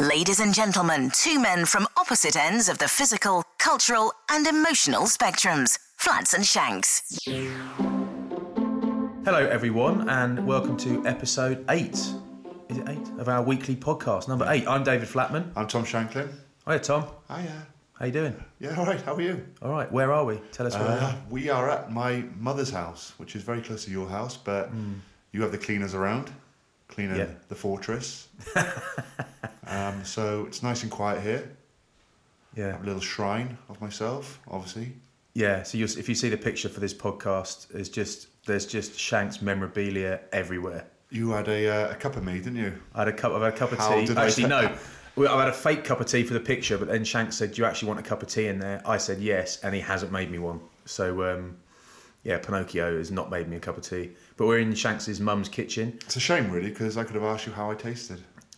Ladies and gentlemen, two men from opposite ends of the physical, cultural and emotional spectrums. Flats and Shanks. Hello everyone and welcome to episode 8. Is it 8? Of our weekly podcast, number 8. I'm David Flatman. I'm Tom Shanklin. Hiya Tom. Hiya. How you doing? Yeah, alright, how are you? Alright, where are we? Tell us where we are. We are at my mother's house, which is very close to your house, but you have the cleaners around, cleaning the fortress. So it's nice and quiet here. Yeah. I have a little shrine of myself, obviously. Yeah, so if you see the picture for this podcast, there's just Shanks memorabilia everywhere. You had a cup of me, didn't you? I've had a cup of How tea. did I Actually, no. I've had a fake cup of tea for the picture, but then Shanks said, "Do you actually want a cup of tea in there?" I said yes, and he hasn't made me one. So, Pinocchio has not made me a cup of tea. But we're in Shanks' mum's kitchen. It's a shame, really, because I could have asked you how I tasted.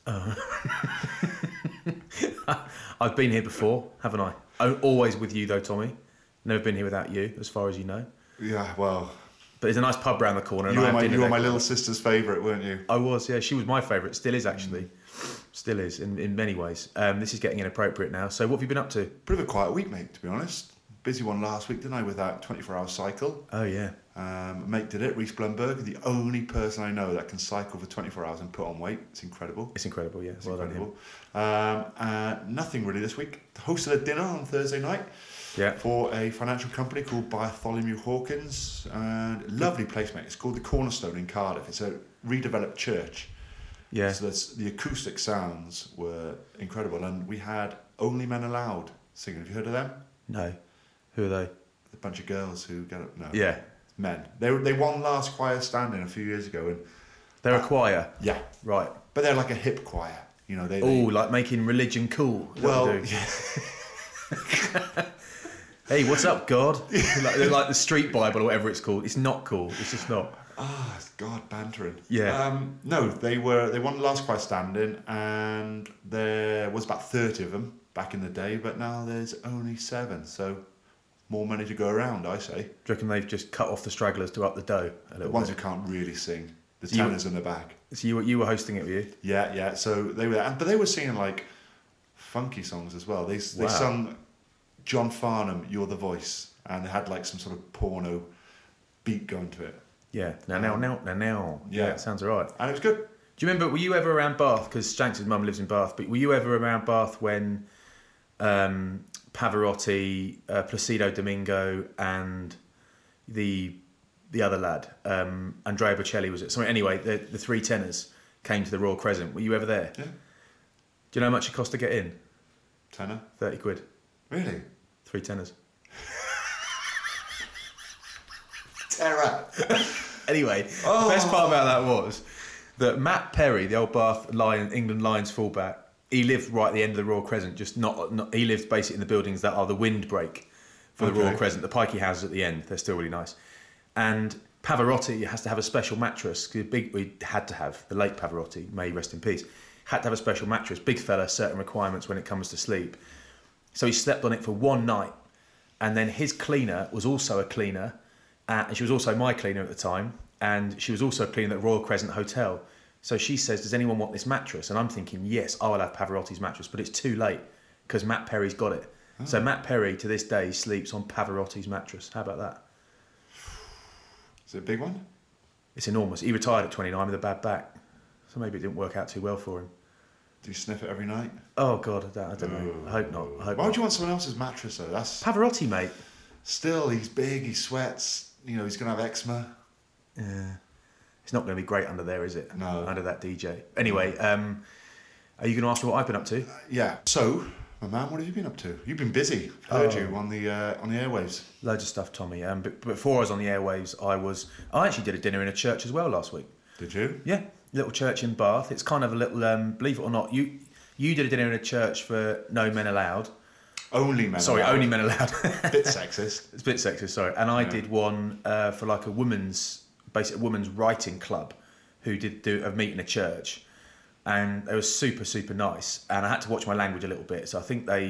I've been here before, haven't I? Always with you, though, Tommy. Never been here without you, as far as you know. Yeah, well... But there's a nice pub round the corner. You were my little sister's favourite, weren't you? I was, yeah. She was my favourite. Still is, actually. Still is, in many ways. This is getting inappropriate now. So what have you been up to? Bit of a quiet week, mate, to be honest. Busy one last week, didn't I, with that 24-hour cycle? Oh, yeah. Mate did it, Reece Blumberg, the only person I know that can cycle for 24 hours and put on weight. It's incredible. It's incredible, yeah. It's incredible. Nothing really this week. Hosted a dinner on Thursday night for a financial company called Bartholomew Hawkins. And lovely place, mate. It's called the Cornerstone in Cardiff. It's a redeveloped church. Yeah. So the acoustic sounds were incredible. And we had Only Men Allowed singing. Have you heard of them? No. Who are they? A bunch of girls who get up. No. Yeah. Men. They won last choir standing a few years ago, and they're a choir. Yeah, right. But they're like a hip choir, you know. Like making religion cool. Well, hey, what's up, God? They're like the Street Bible or whatever it's called. It's not cool. It's just not. It's God bantering. Yeah. No, they won last choir standing, and there was about 30 of them back in the day, but now there's only 7. So. More money to go around, I say. Do you reckon they've just cut off the stragglers to up the dough a little bit? The ones who can't really sing. The tenors in the back. So you were hosting it, were you? Yeah. So they were there. But they were singing like funky songs as well. They sung John Farnham, You're the Voice. And they had like some sort of porno beat going to it. Yeah. Now. Yeah, it sounds all right. And it was good. Do you remember, were you ever around Bath? Because Shanks' mum lives in Bath. But were you ever around Bath when... Pavarotti, Placido Domingo, and the other lad, Andrea Bocelli, was it? Sorry, anyway, the 3 tenors came to the Royal Crescent. Were you ever there? Yeah. Do you know how much it cost to get in? Tenor? 30 quid. Really? 3 tenors. Terror. Anyway, the best part about that was that Matt Perry, the old Bath England Lions fullback, he lived right at the end of the Royal Crescent. He lived basically in the buildings that are the windbreak for the Royal Crescent. The pikey houses at the end, they're still really nice. And Pavarotti has to have a special mattress. We had to have, the late Pavarotti, may he rest in peace, had to have a special mattress. Big fella, certain requirements when it comes to sleep. So he slept on it for one night. And then his cleaner was also a cleaner. And she was also my cleaner at the time. And she was also a cleaner at the Royal Crescent Hotel. So she says, does anyone want this mattress? And I'm thinking, yes, I will have Pavarotti's mattress. But it's too late because Matt Perry's got it. Oh. So Matt Perry, to this day, sleeps on Pavarotti's mattress. How about that? Is it a big one? It's enormous. He retired at 29 with a bad back. So maybe it didn't work out too well for him. Do you sniff it every night? Oh, God, I don't know. I hope not. Why would you want someone else's mattress, though? That's Pavarotti, mate. Still, he's big, he sweats. You know, he's going to have eczema. Yeah. It's not going to be great under there, is it? No. Under that DJ. Anyway, are you going to ask me what I've been up to? Yeah. So, my man, what have you been up to? You've been busy. Heard you on the airwaves. Loads of stuff, Tommy. But before I was on the airwaves, I actually did a dinner in a church as well last week. Did you? Yeah, little church in Bath. It's kind of a little, believe it or not, you did a dinner in a church for No Men Allowed. Only Men Allowed. Sorry, Only Men Allowed. Bit sexist. It's a bit sexist, sorry. And I did one for like a women's writing club who did do a meet in a church, and they were super, super nice. And I had to watch my language a little bit. So I think I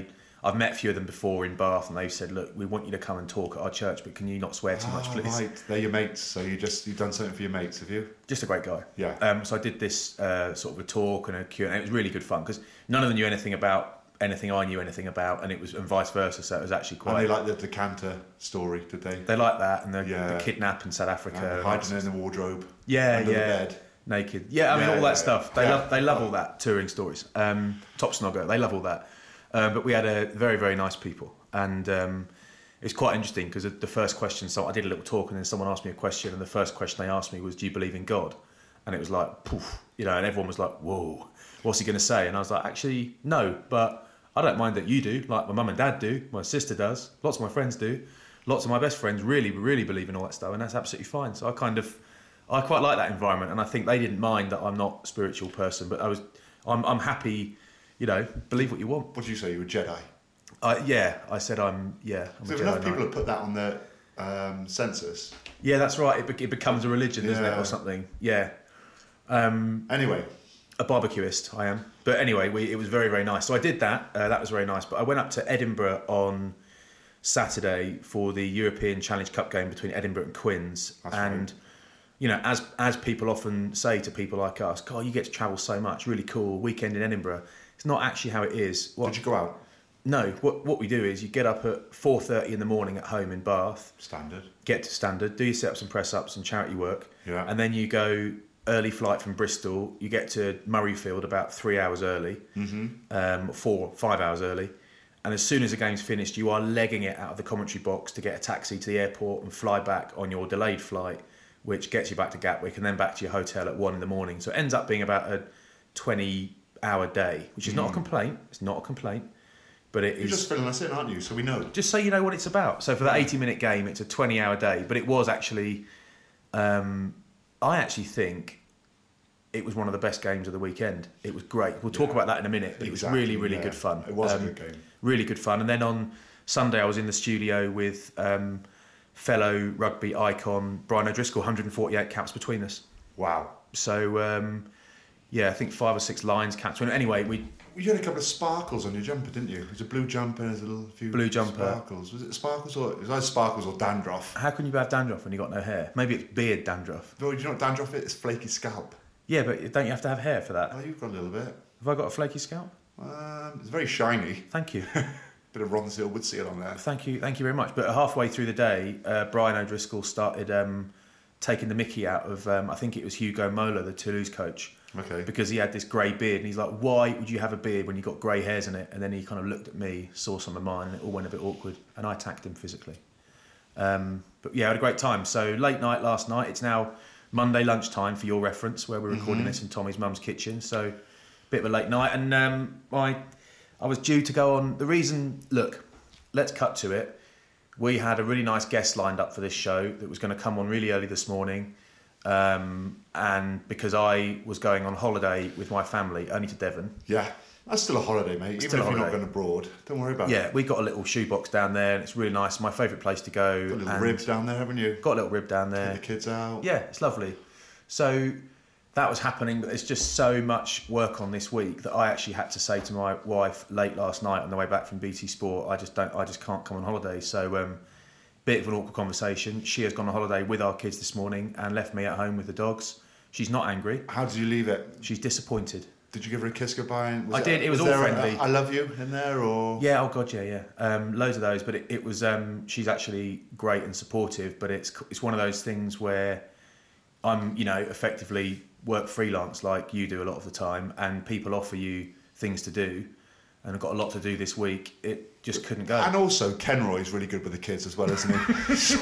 I've met a few of them before in Bath, and they've said, look, we want you to come and talk at our church, but can you not swear too much, please? Right, they're your mates. So you've done something for your mates, have you? Just a great guy. Yeah. So I did this sort of a talk and a Q&A. It was really good fun because none of them knew anything about anything I knew anything about, and vice versa. So it was actually quite. And they like the decanter story, did they? They like that, and the kidnap in South Africa, hiding in the wardrobe. Yeah, under the bed. Naked. Yeah, I mean all that stuff. They love all that touring stories. Top Snogger, they love all that. But we had a very, very nice people, and it's quite interesting because the first question. So I did a little talk, and then someone asked me a question, and the first question they asked me was, "Do you believe in God?" And it was like, poof, and everyone was like, "Whoa, what's he going to say?" And I was like, "Actually, no, but I don't mind that you do. Like my mum and dad do, my sister does, lots of my friends do, lots of my best friends really, really believe in all that stuff, and that's absolutely fine." So I quite like that environment, and I think they didn't mind that I'm not a spiritual person, but I'm happy. Believe what you want. What did you say? You were a Jedi? I said I'm a Jedi. Enough people have put that on their census. Yeah, that's right. It becomes a religion, isn't it, or something? Yeah. Anyway. A barbecuist, I am. But anyway, it was very, very nice. So I did that. That was very nice. But I went up to Edinburgh on Saturday for the European Challenge Cup game between Edinburgh and Quins. That's and, right. As people often say to people like us, God, you get to travel so much, really cool, weekend in Edinburgh. It's not actually how it is. Did you go out? No. What we do is you get up at 4:30 in the morning at home in Bath. Standard. Get to Standard, do your sit-ups and press-ups and charity work. Yeah. And then you go early flight from Bristol. You get to Murrayfield about 3 hours early. 5 hours early. And as soon as the game's finished, you are legging it out of the commentary box to get a taxi to the airport and fly back on your delayed flight, which gets you back to Gatwick and then back to your hotel at 1 a.m. So it ends up being about a 20-hour day, which is not a complaint. It's not a complaint, but it is. You're just filling us in, aren't you? So we know. Just so you know what it's about. So for that 80-minute game, it's a 20-hour day, but it was actually. I actually think it was one of the best games of the weekend. It was great. We'll talk about that in a minute, but it was really, really good fun. It was a good game. Really good fun. And then on Sunday, I was in the studio with fellow rugby icon Brian O'Driscoll, 148 caps between us. Wow. So, I think 5 or 6 Lions caps. Anyway, You had a couple of sparkles on your jumper, didn't you? There's a blue jumper and there's a few blue jumper. Sparkles. Was it sparkles or it was either sparkles or dandruff? How can you have dandruff when you got no hair? Maybe it's beard dandruff. No, do you know what dandruff is? It's flaky scalp. Yeah, but don't you have to have hair for that? Oh, you've got a little bit. Have I got a flaky scalp? It's very shiny. Thank you. Bit of Ronseal would seal on there. Thank you very much. But halfway through the day, Brian O'Driscoll started taking the mickey out of, I think it was Hugo Mola, the Toulouse coach. Okay. Because he had this grey beard, and he's like, "Why would you have a beard when you've got grey hairs in it?" And then he kind of looked at me, saw some of mine, and it all went a bit awkward, and I attacked him physically. But yeah, I had a great time. So late night last night. It's now Monday lunchtime for your reference, where we're recording this in Tommy's mum's kitchen. So bit of a late night, and I was due to go on. The reason, look, let's cut to it. We had a really nice guest lined up for this show that was going to come on really early this morning. And because I was going on holiday with my family, only to Devon. Yeah, that's still a holiday, mate. Even if you're not going abroad, don't worry about it. Yeah, we got a little shoebox down there, and it's really nice. My favourite place to go. Got a little rib down there, haven't you? Got a little rib down there. Take the kids out. Yeah, it's lovely. So that was happening, but there's just so much work on this week that I actually had to say to my wife late last night on the way back from BT Sport, I just can't come on holiday. So bit of an awkward conversation. She has gone on holiday with our kids this morning and left me at home with the dogs. She's not angry. How did you leave it? She's disappointed. Did you give her a kiss goodbye? I did. It was all friendly. I love you in there, or yeah. Oh God, yeah. Loads of those, but it was. She's actually great and supportive. But it's one of those things where I'm, effectively work freelance like you do a lot of the time, and people offer you things to do, and I've got a lot to do this week. It just couldn't go. And also, Kenroy's really good with the kids as well, isn't he?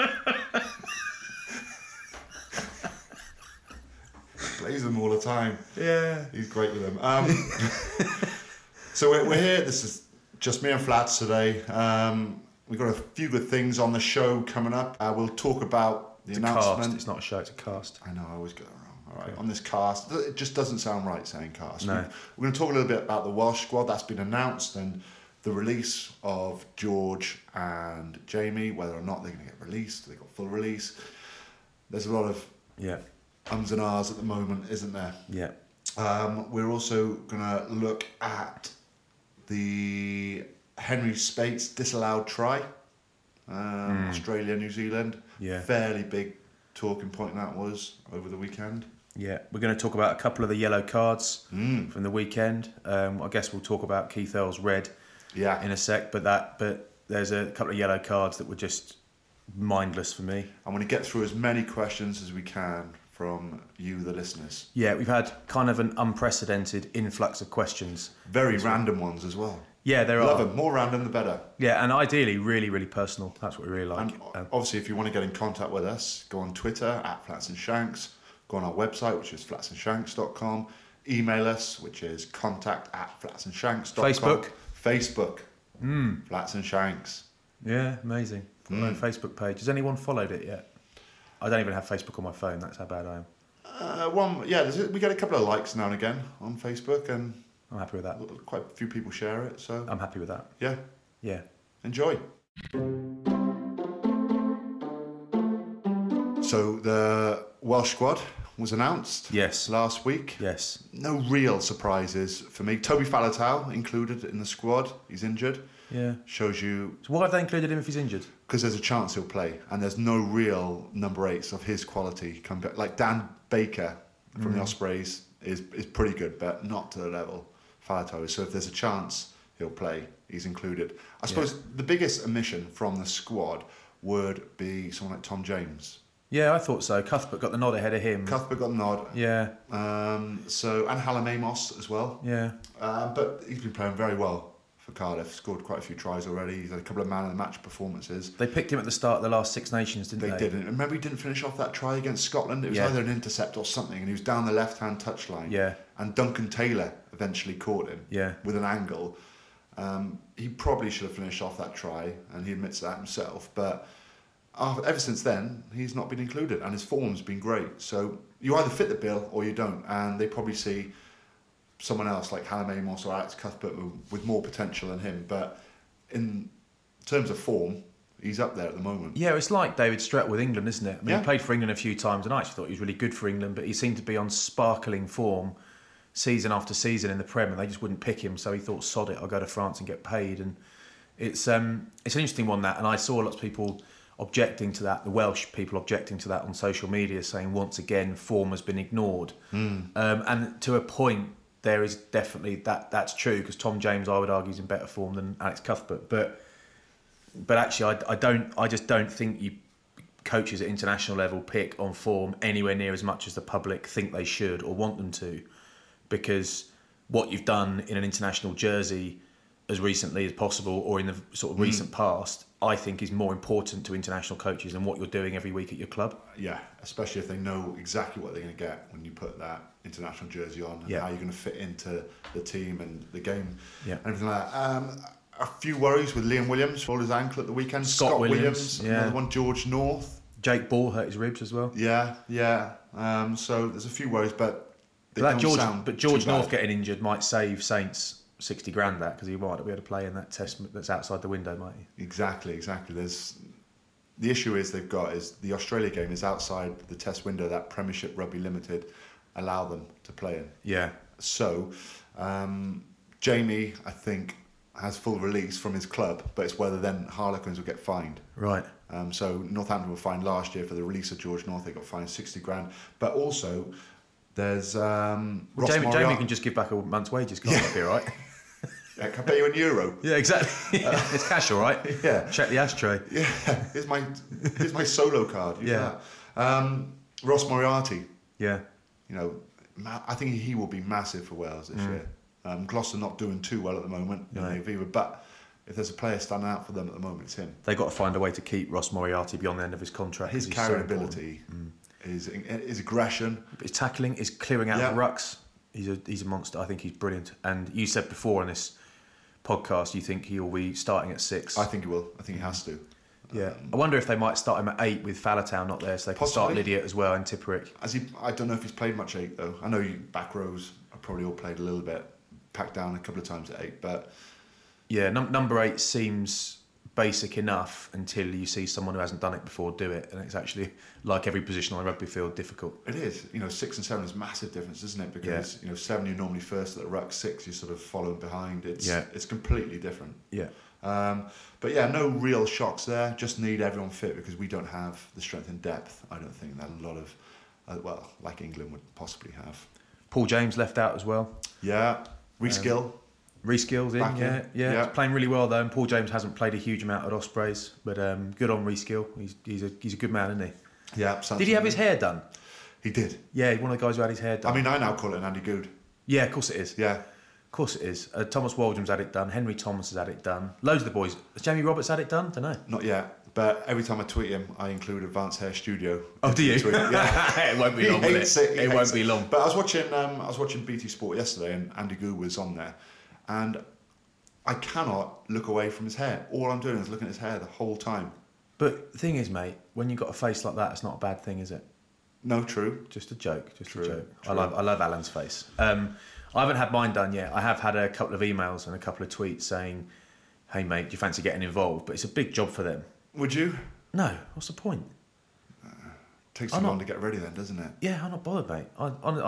Plays them all the time. Yeah, he's great with them. So we're here. This is just me and Flats today. We've got a few good things on the show coming up. We'll talk about the announcement. Cast. It's not a show; it's a cast. I know. I always get that wrong. All right, on this cast, it just doesn't sound right saying cast. No. We're going to talk a little bit about the Welsh squad that's been announced and the release of George and Jamie, whether or not they're going to get released. They got full release. There's a lot of ums and ahs at the moment, isn't there? Yeah. We're also going to look at the Henry Spates disallowed try. Australia, New Zealand. Yeah. Fairly big talking point that was over the weekend. Yeah, we're going to talk about a couple of the yellow cards from the weekend. I guess we'll talk about Keith Earl's red in a sec, but there's a couple of yellow cards that were just mindless for me. I'm going to get through as many questions as we can from you, the listeners. Yeah, we've had kind of an unprecedented influx of questions. Very random ones as well. Yeah, there are. Love them. More random, the better. Yeah, and ideally, really, really personal. That's what we really like. And obviously, if you want to get in contact with us, go on Twitter @FlatsandShanks. Go on our website, which is flatsandshanks.com. Email us, which is contact@flatsandshanks.com. Facebook. Flats and Shanks. Yeah, amazing. Got my own Facebook page. Has anyone followed it yet? I don't even have Facebook on my phone. That's how bad I am. We get a couple of likes now and again on Facebook, and I'm happy with that. Quite a few people share it, so I'm happy with that. Yeah. Yeah. Enjoy. So the Welsh squad was announced last week. Yes. No real surprises for me. Toby Faletau included in the squad. He's injured. Yeah. Shows you... So why have they included him if he's injured? Because there's a chance he'll play, and there's no real number 8s of his quality come back. Like Dan Baker from the Ospreys is pretty good, but not to the level Faletau is. So if there's a chance he'll play, he's included. I suppose the biggest omission from the squad would be someone like Tom James. Yeah, I thought so. Cuthbert got the nod ahead of him. Cuthbert got the nod. Yeah. And Hallam Amos as well. Yeah. But he's been playing very well for Cardiff. Scored quite a few tries already. He's had a couple of man of the match performances. They picked him at the start of the last Six Nations, didn't they? They didn't. Remember, he didn't finish off that try against Scotland. It was either an intercept or something, and he was down the left-hand touchline. Yeah. And Duncan Taylor eventually caught him. Yeah. With an angle. He probably should have finished off that try, and he admits that himself. But ever since then, he's not been included, and his form's been great. So you either fit the bill or you don't, and they probably see someone else like Hallam Amos or Alex Cuthbert with more potential than him. But in terms of form, he's up there at the moment. Yeah, it's like David Strutt with England, isn't it? I mean, he played for England a few times, and I actually thought he was really good for England, but he seemed to be on sparkling form season after season in the Prem, and they just wouldn't pick him, so he thought, sod it, I'll go to France and get paid. And it's an interesting one, that, and I saw lots of people objecting to that, the Welsh people objecting to that on social media, saying once again form has been ignored. And to a point, there is definitely that's true, because Tom James, I would argue, is in better form than Alex Cuthbert. But actually, I just don't think you coaches at international level pick on form anywhere near as much as the public think they should or want them to, because what you've done in an international jersey as recently as possible, or in the sort of recent past, I think is more important to international coaches than what you're doing every week at your club. Yeah, especially if they know exactly what they're going to get when you put that international jersey on, and how you're going to fit into the team and the game, and everything like that. A few worries with Liam Williams, rolled his ankle at the weekend. Scott Williams, another one. George North. Jake Ball hurt his ribs as well. Yeah. So there's a few worries, but George North getting injured might save Saints 60 grand, that, because he might not be able to play in that test that's outside the window, might he? Exactly. The issue is the Australia game is outside the test window that Premiership Rugby Limited allow them to play in. Yeah. So Jamie, I think, has full release from his club, but it's whether then Harlequins will get fined. Right. So Northampton were fined last year for the release of George North. They got fined 60 grand. But also there's Jamie can just give back a month's wages, can't that be all right? Yeah, can I pay you in euro? Yeah, exactly. It's cash, all right? Yeah. Check the ashtray. Yeah, here's my solo card. Use that. Ross Moriarty. Yeah. I think he will be massive for Wales this year. Gloucester not doing too well at the moment in the Aviva, but if there's a player standing out for them at the moment, it's him. They've got to find a way to keep Ross Moriarty beyond the end of his contract. His carrying ability, his aggression, his tackling, his clearing out of rucks. He's a monster. I think he's brilliant. And you said before on this podcast, you think he'll be starting at 6. I think he will. I think he has to. Yeah. I wonder if they might start him at 8 with Faletau not there, so they can start Lydiate as well and Tipuric. I don't know if he's played much 8 though. I know back rows have probably all played a little bit, packed down a couple of times at 8, but yeah, number 8 seems basic enough until you see someone who hasn't done it before do it, and it's actually, like every position on a rugby field, difficult. It is. 6 and 7 is massive difference, isn't it? Because 7 you're normally first at the ruck, 6 you're sort of following behind. It's completely different. Yeah. But yeah, no real shocks there. Just need everyone fit because we don't have the strength and depth. I don't think that a lot of like England would possibly have. Paul James left out as well. Yeah. Rhys Gill. Rhys Gill's in, yeah. He's playing really well though, and Paul James hasn't played a huge amount at Ospreys, but good on Rhys Gill. He's a good man, isn't he? Yeah. Did he have his hair done? He did. Yeah, one of the guys who had his hair done. I mean, I now call it an Andy Good. Yeah, of course it is. Yeah. Of course it is. Thomas Waldrom's had it done. Henry Thomas has had it done. Loads of the boys. Has Jamie Roberts had it done? Don't know. Not yet. But every time I tweet him, I include Advanced Hair Studio. Oh, do you? Yeah. It won't be long, will it? It won't be long. But I was watching BT Sport yesterday, and Andy Good was on there, and I cannot look away from his hair. All I'm doing is looking at his hair the whole time. But the thing is, mate, when you've got a face like that, it's not a bad thing, is it? No, true. Just a joke. Just true, a joke. True. I love Alan's face. I haven't had mine done yet. I have had a couple of emails and a couple of tweets saying, "Hey mate, do you fancy getting involved?" But it's a big job for them. Would you? No. What's the point? Takes too long to get ready, then, doesn't it? Yeah, I'm not bothered, mate.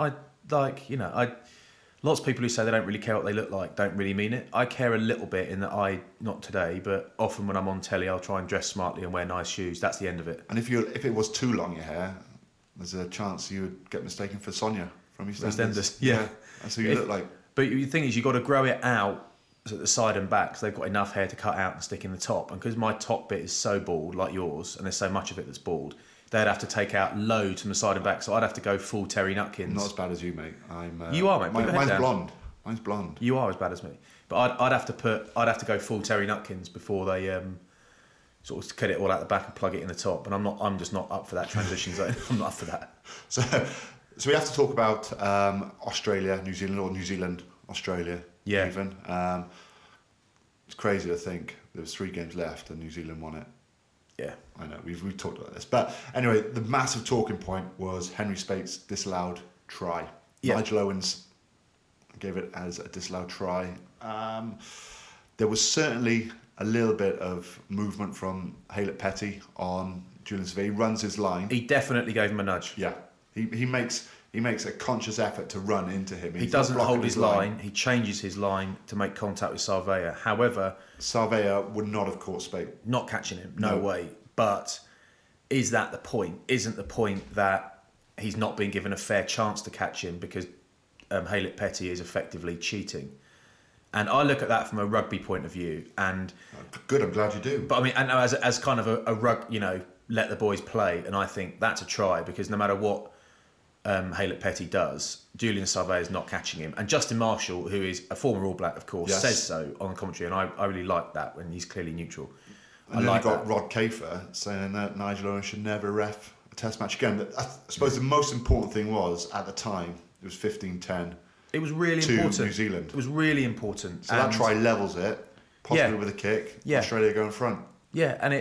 Lots of people who say they don't really care what they look like don't really mean it. I care a little bit in that not today, but often when I'm on telly, I'll try and dress smartly and wear nice shoes. That's the end of it. And if it was too long, your hair, there's a chance you would get mistaken for Sonia from EastEnders. Yeah. That's who you look like. But the thing is, you've got to grow it out at the side and back, so they've got enough hair to cut out and stick in the top. And because my top bit is so bald, like yours, and there's so much of it that's bald, they'd have to take out loads from the side and back. So I'd have to go full Terry Nutkins. Not as bad as you, mate. You are, mate. Mine's blonde. Mine's blonde. You are as bad as me. But I'd have to go full Terry Nutkins before they sort of cut it all out the back and plug it in the top. And I'm just not up for that transition zone. I'm not up for that. So we have to talk about Australia, New Zealand, or New Zealand, Australia. Yeah. Even. It's crazy to think there was 3 games left and New Zealand won it. Yeah. I know, we've talked about this. But anyway, the massive talking point was Henry Spate's disallowed try. Yeah. Nigel Owens gave it as a disallowed try. There was certainly a little bit of movement from Haylett Petty on Julian Savea. He runs his line. He definitely gave him a nudge. Yeah. He makes a conscious effort to run into him. He doesn't hold his line. He changes his line to make contact with Savea. However, Savea would not have caught Spate. Not catching him, no way. But is that the point? Isn't the point that he's not been given a fair chance to catch him because Haylett Petty is effectively cheating? And I look at that from a rugby point of view. And good, I'm glad you do. But I mean, and as kind of a rug, let the boys play. And I think that's a try because no matter what Haylett Petty does, Julian Savea is not catching him. And Justin Marshall, who is a former All Black, of course, says so on commentary. And I really like that when he's clearly neutral. And then you got Rod Kafer saying that Nigel Owens should never ref a test match again. But I suppose the most important thing was, at the time, it was 15-10. It was really important. To New Zealand. It was really important. So that try levels it, possibly with a kick. Yeah. Australia go in front. Yeah, and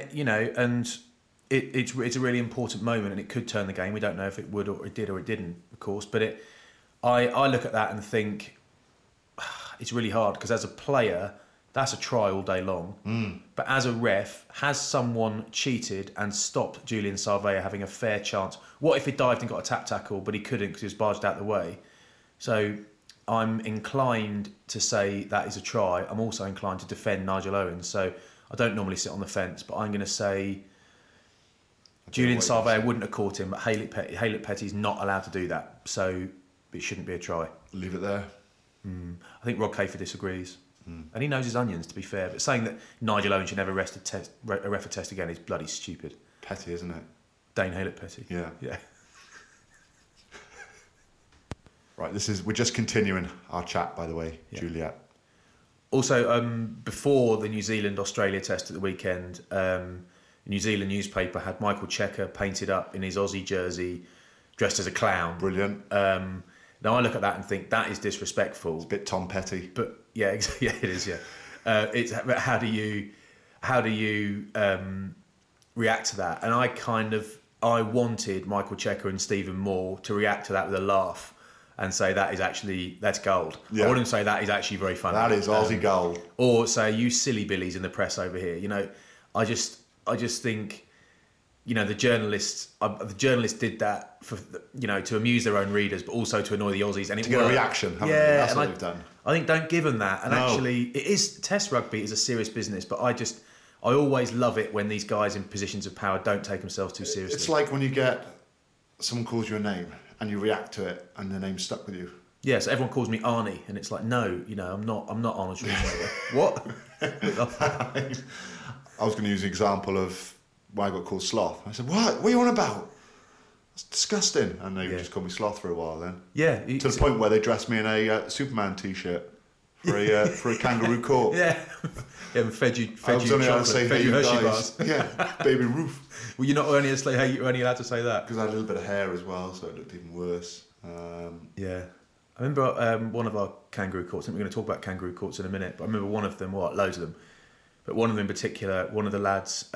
it's a really important moment, and it could turn the game. We don't know if it would or it did or it didn't, of course. But I look at that and think it's really hard because as a player, that's a try all day long. But as a ref, has someone cheated and stopped Julian Savea having a fair chance? What if he dived and got a tap tackle, but he couldn't because he was barged out the way? So I'm inclined to say that is a try. I'm also inclined to defend Nigel Owens. So I don't normally sit on the fence, but I'm going to say Julian Savea wouldn't have caught him, but Haylett Petty's not allowed to do that. So it shouldn't be a try. Leave it there. I think Rod Kafer disagrees. And he knows his onions, to be fair. But saying that Nigel Owens should never ref a test again is bloody stupid. Petty, isn't it? Dane Haylett Petty. Yeah. Yeah. Right, we're just continuing our chat, by the way, Juliet. Also, before the New Zealand-Australia test at the weekend, the New Zealand newspaper had Michael Checker painted up in his Aussie jersey, dressed as a clown. Brilliant. Now I look at that and think that is disrespectful. It's a bit Tom Petty. But yeah, it is. Yeah, it's how do you react to that? And I wanted Michael Checker and Stephen Moore to react to that with a laugh and say that's gold. Yeah. I want him to say that is actually very funny. That is Aussie gold. Or say, you silly billies in the press over here. I just think, the journalists did that for, to amuse their own readers, but also to annoy the Aussies, and it to get a reaction. Haven't they? That's what they've done. I think don't give them that. And actually, it is Test rugby is a serious business, but I always love it when these guys in positions of power don't take themselves too seriously. It's like when you get someone calls you a name and you react to it, and the name's stuck with you. Yeah, so everyone calls me Arnie, and it's like, no, I'm not Arnold Schwarzenegger. What? I was going to use the example of when I got called Sloth. I said, what are you on about? It's disgusting. And they just called me Sloth for a while then. Yeah. To the point where they dressed me in a Superman t-shirt for a kangaroo court. Yeah. Yeah, fed you chocolate, fed you Hershey bars. Yeah, Baby Ruth. Well, you're not only allowed to say that. Because I had a little bit of hair as well, so it looked even worse. Yeah. I remember one of our kangaroo courts, I think we're going to talk about kangaroo courts in a minute, but I remember one of them, loads of them, but one of them in particular, one of the lads,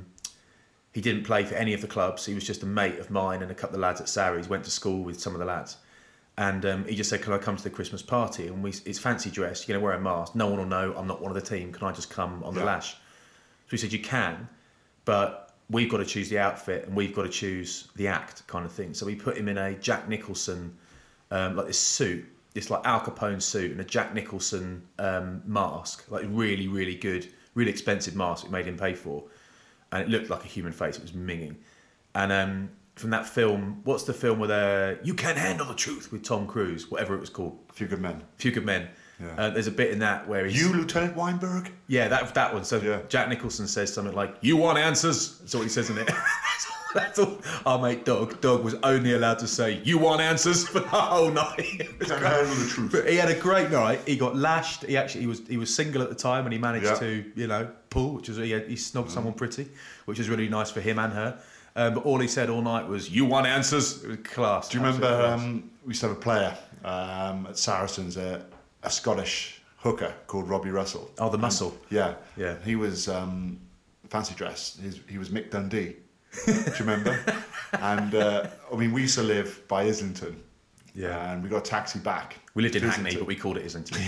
he didn't play for any of the clubs. He was just a mate of mine and a couple of lads at Sarries, went to school with some of the lads. And he just said, can I come to the Christmas party? And it's fancy dress, you're going to wear a mask. No one will know I'm not one of the team. Can I just come on the lash? So he said, you can, but we've got to choose the outfit and we've got to choose the act kind of thing. So we put him in a Jack Nicholson, like this suit, this like Al Capone suit and a Jack Nicholson mask, like really, really good, really expensive mask we made him pay for. And it looked like a human face, it was minging. And from that film, what's the film with You Can't Handle the Truth with Tom Cruise, whatever it was called? A Few Good Men. Few Good Men. Yeah. There's a bit in that where he's... You, Lieutenant Weinberg? Yeah, that one. So Jack Nicholson says something like, you want answers? That's what he says in it. That's all. Our mate Doug was only allowed to say, you want answers for the whole night. Can't handle the truth. But he had a great night. He got lashed. He was single at the time and he managed to, pull, which was, he snogged someone pretty, which was really nice for him and her. But all he said all night was, you want answers? It was class. Do you remember we used to have a player at Saracens, a Scottish hooker called Robbie Russell? Oh, the muscle. Yeah. He was fancy dress. He was Mick Dundee. Do you remember? And we used to live by Islington. Yeah. And we got a taxi back. We lived in Hackney, but we called it Islington.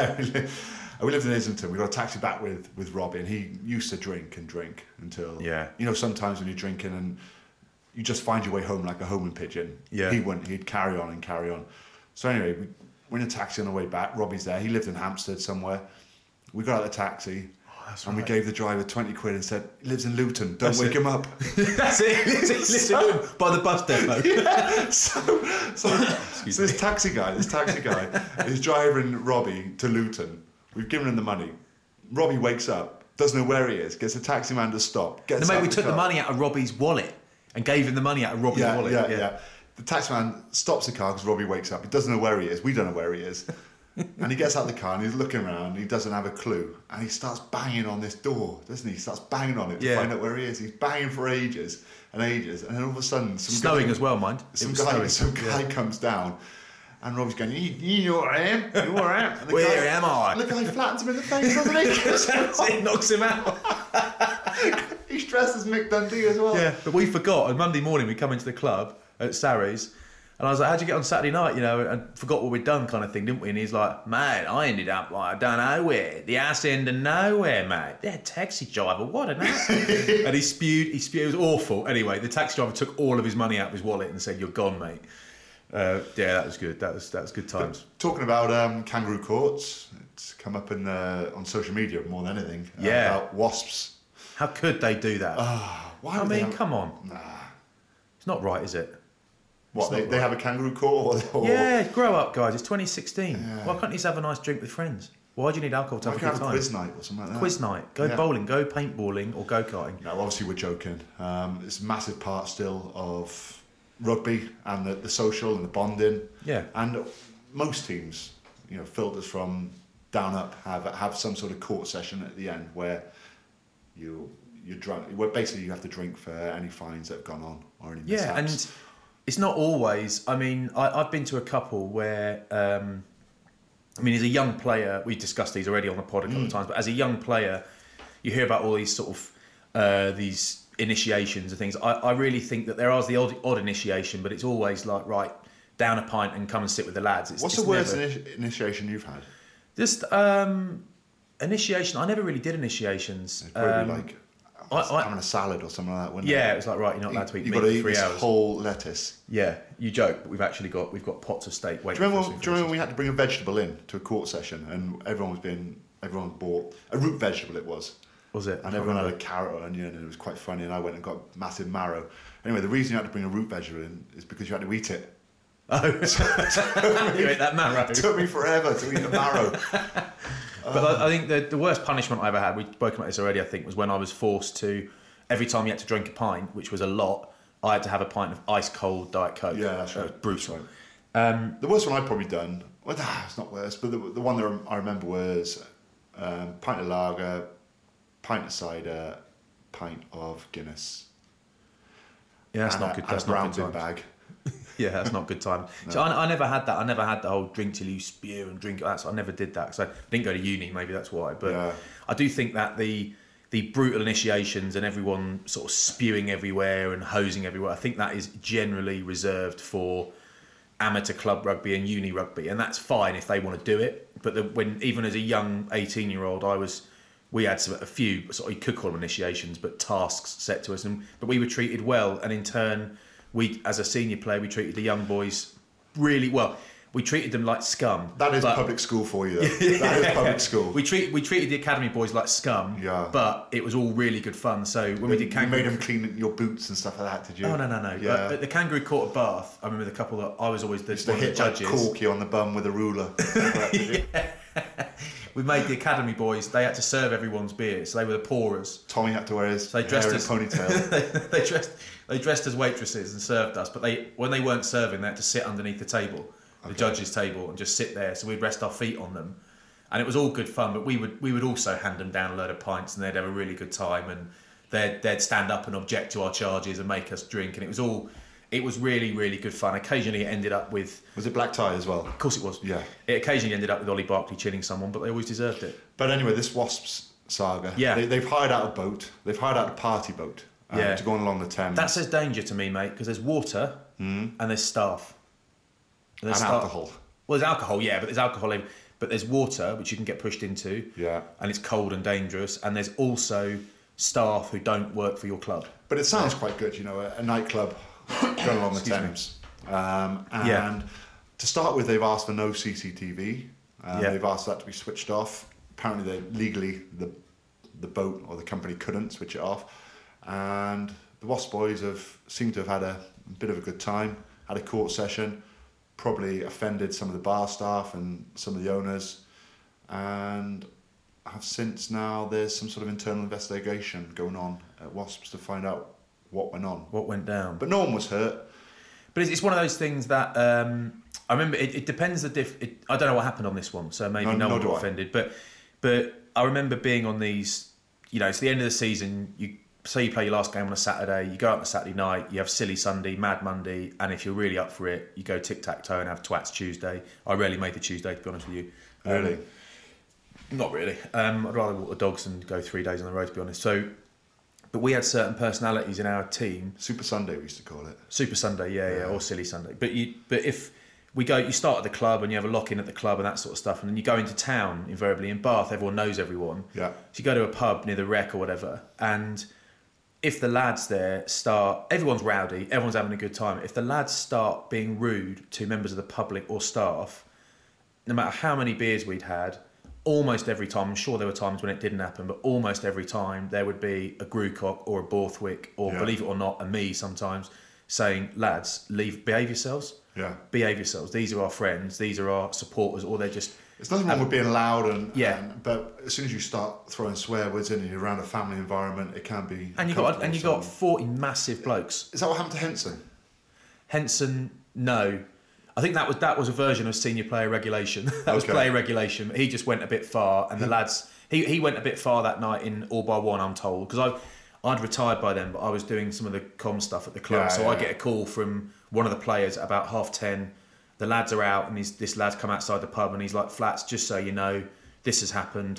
We lived in Islington. We got a taxi back with Robbie, and he used to drink until... Yeah. Sometimes when you're drinking and you just find your way home like a homing pigeon. Yeah. He wouldn't. He'd carry on and carry on. So anyway, we're in a taxi on the way back. Robbie's there. He lived in Hampstead somewhere. We got out of the taxi. And we gave the driver 20 quid and said, he lives in Luton, don't wake him up. That's it, he lives in Luton, by the bus depot. Yeah. So this taxi guy is driving Robbie to Luton. We've given him the money. Robbie wakes up, doesn't know where he is, gets the taxi man to stop. We took the money out of Robbie's wallet and gave him the money out of Robbie's wallet. Yeah. The taxi man stops the car because Robbie wakes up. He doesn't know where he is. We don't know where he is. And he gets out of the car and he's looking around. He doesn't have a clue. And he starts banging on this door, doesn't he? He starts banging on it to find out where he is. He's banging for ages and ages. And then all of a sudden... Snowing as well, mind. Some guy comes down. And Robbie's going, you know where I am? You know where I am? Where am I? And the guy flattens him in the face, doesn't he? It knocks him out. He's dressed as Mick Dundee as well. Yeah, but we forgot. On Monday morning, we come into the club at Sarries. And I was like, how'd you get on Saturday night, and forgot what we'd done kind of thing, didn't we? And he's like, mate, I ended up like, I don't know where, the ass end of nowhere, mate. That taxi driver, what an ass. And he spewed, it was awful. Anyway, the taxi driver took all of his money out of his wallet and said, you're gone, mate. That was good. That was good times. But talking about kangaroo courts, it's come up on social media more than anything. About wasps. How could they do that? Why? Come on. Nah. It's not right, is it? What, they have a kangaroo court? Yeah, grow up, guys. It's 2016. Yeah. Why can't you just have a nice drink with friends? Why do you need alcohol to have a good time? Quiz night or something like that. Quiz night. Go bowling, go paintballing or go-karting. No, obviously we're joking. It's a massive part still of rugby and the social and the bonding. Yeah. And most teams, filters from down up have some sort of court session at the end where you're drunk. Where basically you have to drink for any fines that have gone on or any mishaps. Yeah, and it's not always. I mean, I've been to a couple where, as a young player, we discussed these already on the pod a couple of times, but as a young player, you hear about all these sort of these initiations and things. I really think that there is the odd initiation, but it's always like, right, down a pint and come and sit with the lads. What's the worst initiation you've had? Just initiation. I never really did initiations. It's probably like having a salad or something like that, wasn't it? Yeah, it was like, right, you're not allowed to eat meat for 3 hours. You've got to eat this whole lettuce. Yeah, you joke, but we've got pots of steak waiting. Do you remember when we had to bring a vegetable in to a court session and everyone bought a root vegetable? It was. Was it? And everyone had a carrot or onion, and it was quite funny. And I went and got massive marrow. Anyway, the reason you had to bring a root vegetable in is because you had to eat it. Oh, you ate that marrow. It took me forever to eat the marrow. But I think the worst punishment I ever had, we've spoken about this already, I think, was when I was forced to, every time you had to drink a pint, which was a lot, I had to have a pint of ice cold Diet Coke. Yeah, that's right. It was brutal. Right. The worst one I've probably done, well, it's not worse, but the one that I remember was pint of lager, pint of cider, pint of Guinness. Yeah, that's not good. That's a brown not good bin bag. Yeah, that's not good time. No. So I never had that. I never had the whole drink till you spew and drink. So I never did that. So I didn't go to uni. Maybe that's why. But yeah. I do think that the brutal initiations and everyone sort of spewing everywhere and hosing everywhere, I think that is generally reserved for amateur club rugby and uni rugby, and that's fine if they want to do it. But when even as a young 18-year-old, we had a few sort of, you could call them initiations, but tasks set to us, but we were treated well, and in turn, we as a senior player, we treated the young boys really well. We treated them like scum. That is public school for you, though. That is public school. We treated the academy boys like scum, yeah. But it was all really good fun. So when we did Kangaroo... You made them clean your boots and stuff like that, did you? Oh, no. Yeah. At the Kangaroo Court at Bath, I remember the couple that I was always one of the judges. Corky on the bum with a ruler. We made the academy boys, they had to serve everyone's beer, so they were the pourers. Tommy had to wear his hair in a ponytail. they dressed as waitresses and served us, but when they weren't serving, they had to sit underneath the table, the judges' table, and just sit there, so we'd rest our feet on them. And it was all good fun, but we would also hand them down a load of pints, and they'd have a really good time, and they'd stand up and object to our charges and make us drink, and it was really, really good fun. Occasionally it ended up with... Was it black tie as well? Of course it was. Yeah. It occasionally ended up with Ollie Barkley chilling someone, but they always deserved it. But anyway, this Wasps saga, they've hired out a boat. They've hired out a party boat to go on along the Thames. That says danger to me, mate, because there's water and there's staff. And alcohol. Well, there's alcohol, yeah, but there's alcohol in... But there's water, which you can get pushed into. Yeah. And it's cold and dangerous. And there's also staff who don't work for your club. But it sounds quite good, a nightclub... going along the Thames. To start with, they've asked for no CCTV. They've asked that to be switched off. Apparently, legally, the boat or the company couldn't switch it off. And the Wasp boys seem to have had a bit of a good time, had a court session, probably offended some of the bar staff and some of the owners, and have since now there's some sort of internal investigation going on at Wasps to find out what went down. But no one was hurt. But it's one of those things that I remember. It depends. I don't know what happened on this one, so maybe no one got offended. But I remember being on these. It's the end of the season. You say you play your last game on a Saturday. You go out on a Saturday night. You have Silly Sunday, Mad Monday, and if you're really up for it, you go tic tac toe and have Twats Tuesday. I rarely made the Tuesday, to be honest with you. Really? Not really. I'd rather walk the dogs and go 3 days on the road, to be honest. But we had certain personalities in our team. Super Sunday, we used to call it. Super Sunday, yeah, or Silly Sunday. But if we go, you start at the club and you have a lock-in at the club and that sort of stuff, and then you go into town, invariably in Bath, everyone knows everyone. Yeah. So you go to a pub near the Wreck or whatever, and if the lads there everyone's rowdy, everyone's having a good time. If the lads start being rude to members of the public or staff, no matter how many beers we'd had, almost every time, I'm sure there were times when it didn't happen, but almost every time there would be a Grewcock or a Borthwick or, believe it or not, a me sometimes, saying, lads, behave yourselves. Yeah. Behave yourselves. These are our friends. These are our supporters. Or they're just... There's nothing wrong with being loud, but as soon as you start throwing swear words in and you're around a family environment, it can be... And you got 40 massive blokes. Is that what happened to Henson? Henson, no. I think that was a version of senior player regulation. That was player regulation. He just went a bit far, and the lads... He went a bit far that night in all by one, I'm told, because I'd retired by then, but I was doing some of the comm stuff at the club, I get a call from one of the players at about 10:30. The lads are out, and this lad's come outside the pub, and he's like, Flats, just so you know, this has happened.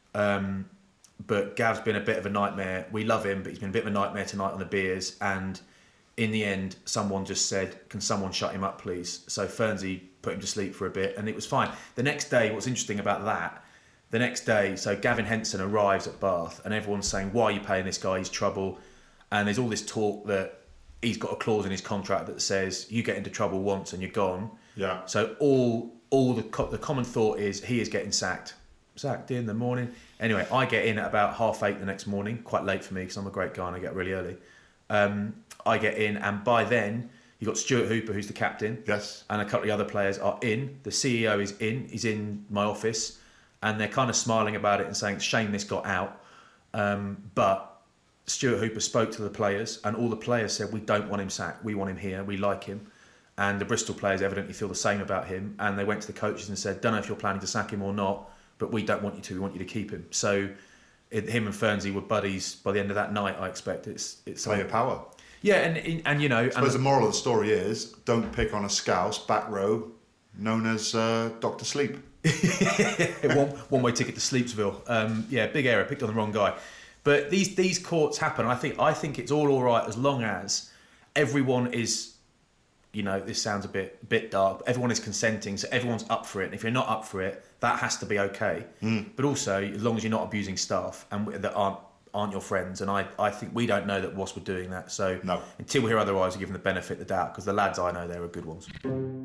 But Gav's been a bit of a nightmare. We love him, but he's been a bit of a nightmare tonight on the beers, and... In the end, someone just said, can someone shut him up, please? So Fernsey put him to sleep for a bit, and it was fine. The next day, what's interesting about that, The next day, so Gavin Henson arrives at Bath and everyone's saying, why are you paying this guy? He's trouble. And there's all this talk that he's got a clause in his contract that says you get into trouble once and you're gone. Yeah. So all the common thought is he is getting sacked in the morning. Anyway, I get in at about 8:30 the next morning, quite late for me because I'm a great guy and I get really early. I get in, and by then you've got Stuart Hooper, who's the captain. Yes. And a couple of other players are in. The CEO is in. He's in my office, and they're kind of smiling about it and saying, shame this got out. But Stuart Hooper spoke to the players, and all the players said, we don't want him sacked. We want him here. We like him. And the Bristol players evidently feel the same about him. And they went to the coaches and said, don't know if you're planning to sack him or not, but we don't want you to. We want you to keep him. So him and Fernsey were buddies by the end of that night, I expect. It's player power. Yeah, and you know... I suppose the moral of the story is, don't pick on a scouse back row known as Dr. Sleep. one-way ticket to Sleepsville. Yeah, big error, picked on the wrong guy. But these courts happen. I think it's all right as long as everyone is... You know, this sounds a bit dark, but everyone is consenting, so everyone's up for it. And if you're not up for it, that has to be okay. But also, as long as you're not abusing staff and that aren't your friends, and I think we don't know that Wasp were doing that. So no. Until we hear otherwise, we're given the benefit of the doubt, because the lads I know, there are good ones.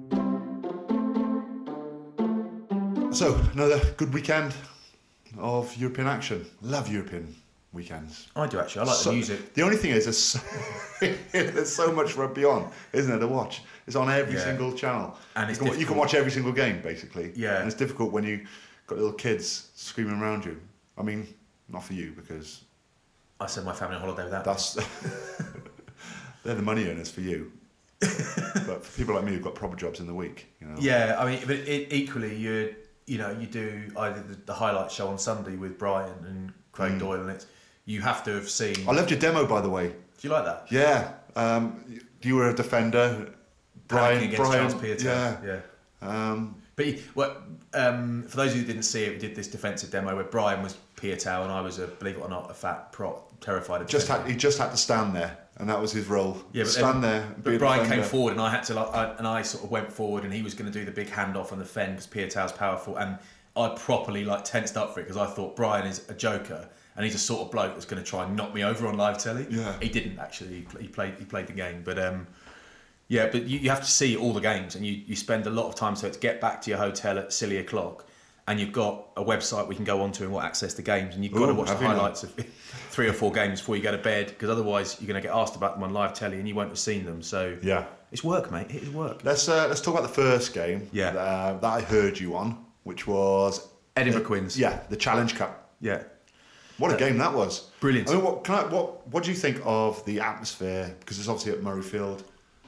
So, another good weekend of European action. Love European weekends. I do actually. I like the music. The only thing is, there's so much rugby on, isn't there, to watch? It's on every single channel. And you can watch every single game, basically. Yeah. And it's difficult when you got little kids screaming around you. I mean, not for you, because... I send my family on holiday with that. They're the money earners for you. But for people like me who've got proper jobs in the week, you know. Yeah, I mean, but equally, you do either the highlight show on Sunday with Brian and Craig Doyle, and you have to have seen... I loved your demo, by the way. Do you like that? Yeah. You were a defender. Brian against Charles Piatow. Yeah. For those who didn't see it, we did this defensive demo where Brian was Piatow and I was believe it or not, a fat prop, terrified of he just had to stand there, and that was his role. Yeah, but stand there. But Brian came forward, and I had to, and I sort of went forward, and he was going to do the big handoff on the fend because Piatow's powerful, and I properly tensed up for it because I thought Brian is a joker. And he's a sort of bloke that's going to try and knock me over on live telly. Yeah. He didn't actually. He played the game, but yeah. But you have to see all the games, and you spend a lot of time. So to get back to your hotel at silly o'clock, and you've got a website we can go onto and we'll access the games, and you've got to watch the highlights of 3 or 4 games before you go to bed, because otherwise you're going to get asked about them on live telly, and you won't have seen them. So yeah, it's work, mate. It is work. Let's talk about the first game. Yeah. That I heard you on, which was Edinburgh Quins. Yeah, the Challenge Cup. Yeah. What a game that was! Brilliant. I mean, what do you think of the atmosphere? Because it's obviously at Murrayfield.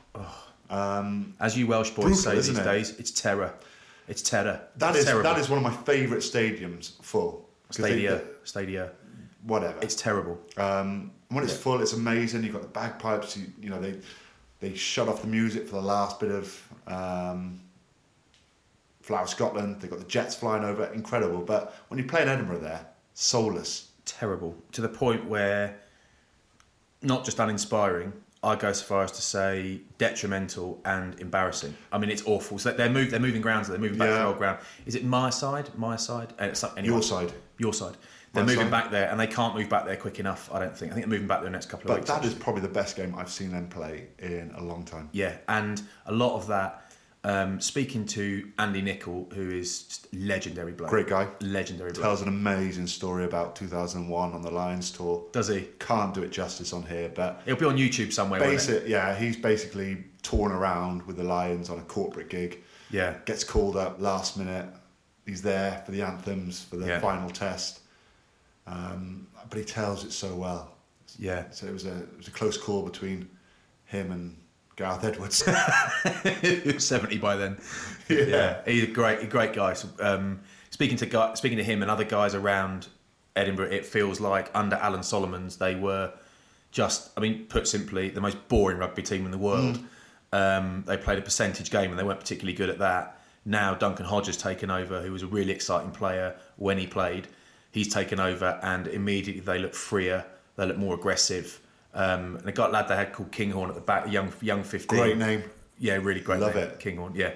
As you Welsh boys say these days, it's terror. It's terror. That is one of my favourite stadiums full. Stadia. Whatever. It's terrible. When it's full, it's amazing. You've got the bagpipes. You know they shut off the music for the last bit of Flower Scotland. They've got the jets flying over. Incredible. But when you play in Edinburgh there, soulless. Terrible, to the point where not just uninspiring, I go so far as to say detrimental and embarrassing. I mean, it's awful. So they're moving grounds. They're moving back to the old ground. Is it my side? Anyway, your side. They're moving back there, and they can't move back there quick enough. I don't think. I think they're moving back there the next couple of weeks. But that is probably the best game I've seen them play in a long time. Yeah, and a lot of that. Speaking to Andy Nicol, who is just legendary bloke. Great guy. Legendary bloke. Tells an amazing story about 2001 on the Lions tour. Does he? Can't do it justice on here, but... It'll be on YouTube somewhere, won't it? Yeah, he's basically torn around with the Lions on a corporate gig. Yeah. Gets called up last minute. He's there for the anthems, for the final test. But he tells it so well. Yeah. So it was a close call between him and Gareth Edwards. He was 70 by then. Yeah. He's a great guy. So, speaking to him and other guys around Edinburgh, it feels like under Alan Solomons they were just, I mean, put simply, the most boring rugby team in the world. They played a percentage game and they weren't particularly good at that. Now Duncan Hodge has taken over, who was a really exciting player when he played. He's taken over and immediately they look freer, they look more aggressive. And they got a lad they had called Kinghorn at the back, young 15. Great name. Yeah, really great Love name. it. Kinghorn, yeah.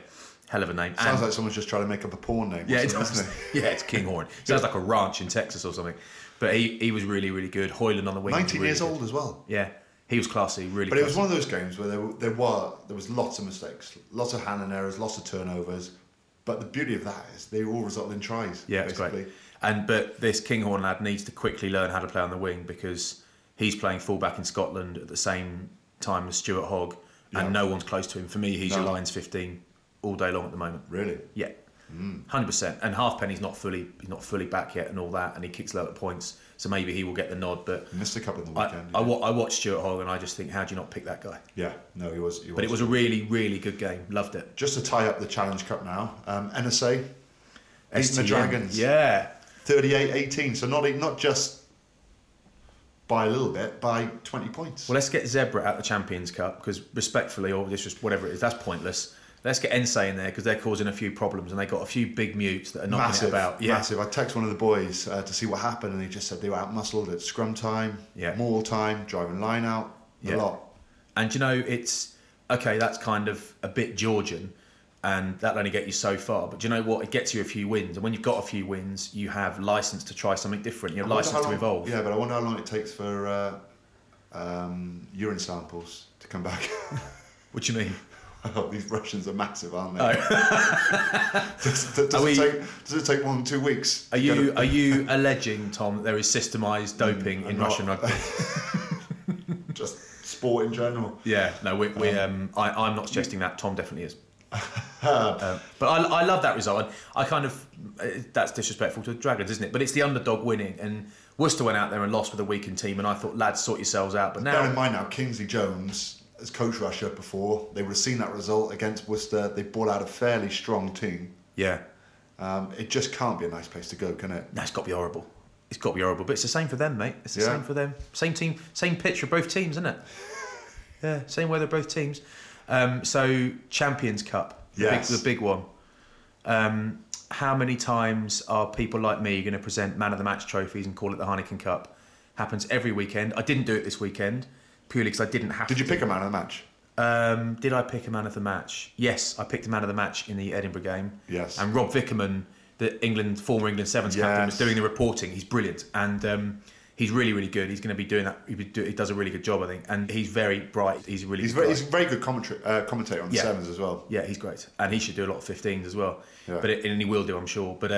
Hell of a name. Sounds like someone's just trying to make up a porn name. Yeah, it does. Yeah, it's Kinghorn. Sounds like a ranch in Texas or something. But he was really, really good. Hoyland on the wing. 19 really years good. old as well. Yeah, he was classy, really. But classy. it was one of those games where there was lots of mistakes, lots of handling errors, lots of turnovers. But the beauty of that is they all resulted in tries. Yeah, it's great. But this Kinghorn lad needs to quickly learn how to play on the wing because he's playing fullback in Scotland at the same time as Stuart Hogg, and no one's close to him. For me, he's your Lions 15 all day long at the moment. Really? Yeah. 100%. And Halfpenny's not fully back yet and all that, and he kicks low at points, so maybe he will get the nod. But he missed a couple in the weekend. I watched Stuart Hogg and I just think, how do you not pick that guy? Yeah, no, he was. But it was a really, really good game. Loved it. Just to tie up the Challenge Cup now, NSA beating the STM. Dragons. Yeah. 38-18, so not just by a little bit, by 20 points. Well, let's get Zebra out of the Champions Cup because respectfully, or just whatever it is, that's pointless. Let's get Ensei in there because they're causing a few problems and they got a few big mutes that are knocking it about. Yeah. Massive. I texted one of the boys to see what happened and he just said they were out-muscled at scrum time, maul time, driving line out, a lot. And you know, it's, okay, that's kind of a bit Georgian and that'll only get you so far. But do you know what? It gets you a few wins. And when you've got a few wins, you have licence to try something different. You have licence to evolve. Yeah, but I wonder how long it takes for urine samples to come back. What do you mean? Oh, these Russians are massive, aren't they? Oh. Does it take more than 2 weeks? Are you alleging, Tom, that there is systemised doping in Russian rugby? Just sport in general. Yeah, no, I'm not suggesting that. Tom definitely is. But I love that result. I kind of that's disrespectful to the Dragons, isn't it? But it's the underdog winning, and Worcester went out there and lost with a weakened team, and I thought, lads, sort yourselves out. But now, bear in mind now, Kingsley Jones has coached Russia before. They would have seen that result against Worcester. They brought out a fairly strong team. Yeah. It just can't be a nice place to go, can it? No, it's got to be horrible. It's got to be horrible. But it's the same for them, mate. It's the same for them. Same team, same pitch for both teams, isn't it? Yeah, same weather, both teams. So, Champions Cup, the big one. How many times are people like me going to present man of the match trophies and call it the Heineken Cup? Happens every weekend. I didn't do it this weekend purely because I didn't have to. Did you pick a man of the match? Did I pick a man of the match? Yes, I picked a man of the match in the Edinburgh game. Yes. And Rob Vickerman, the former England Sevens captain, was doing the reporting. He's brilliant. And he's really, really good. He's going to be doing that. He does a really good job, I think. And he's very bright. He's a very good commentator on the Sevens as well. Yeah, he's great. And he should do a lot of 15s as well. Yeah. And he will do, I'm sure. But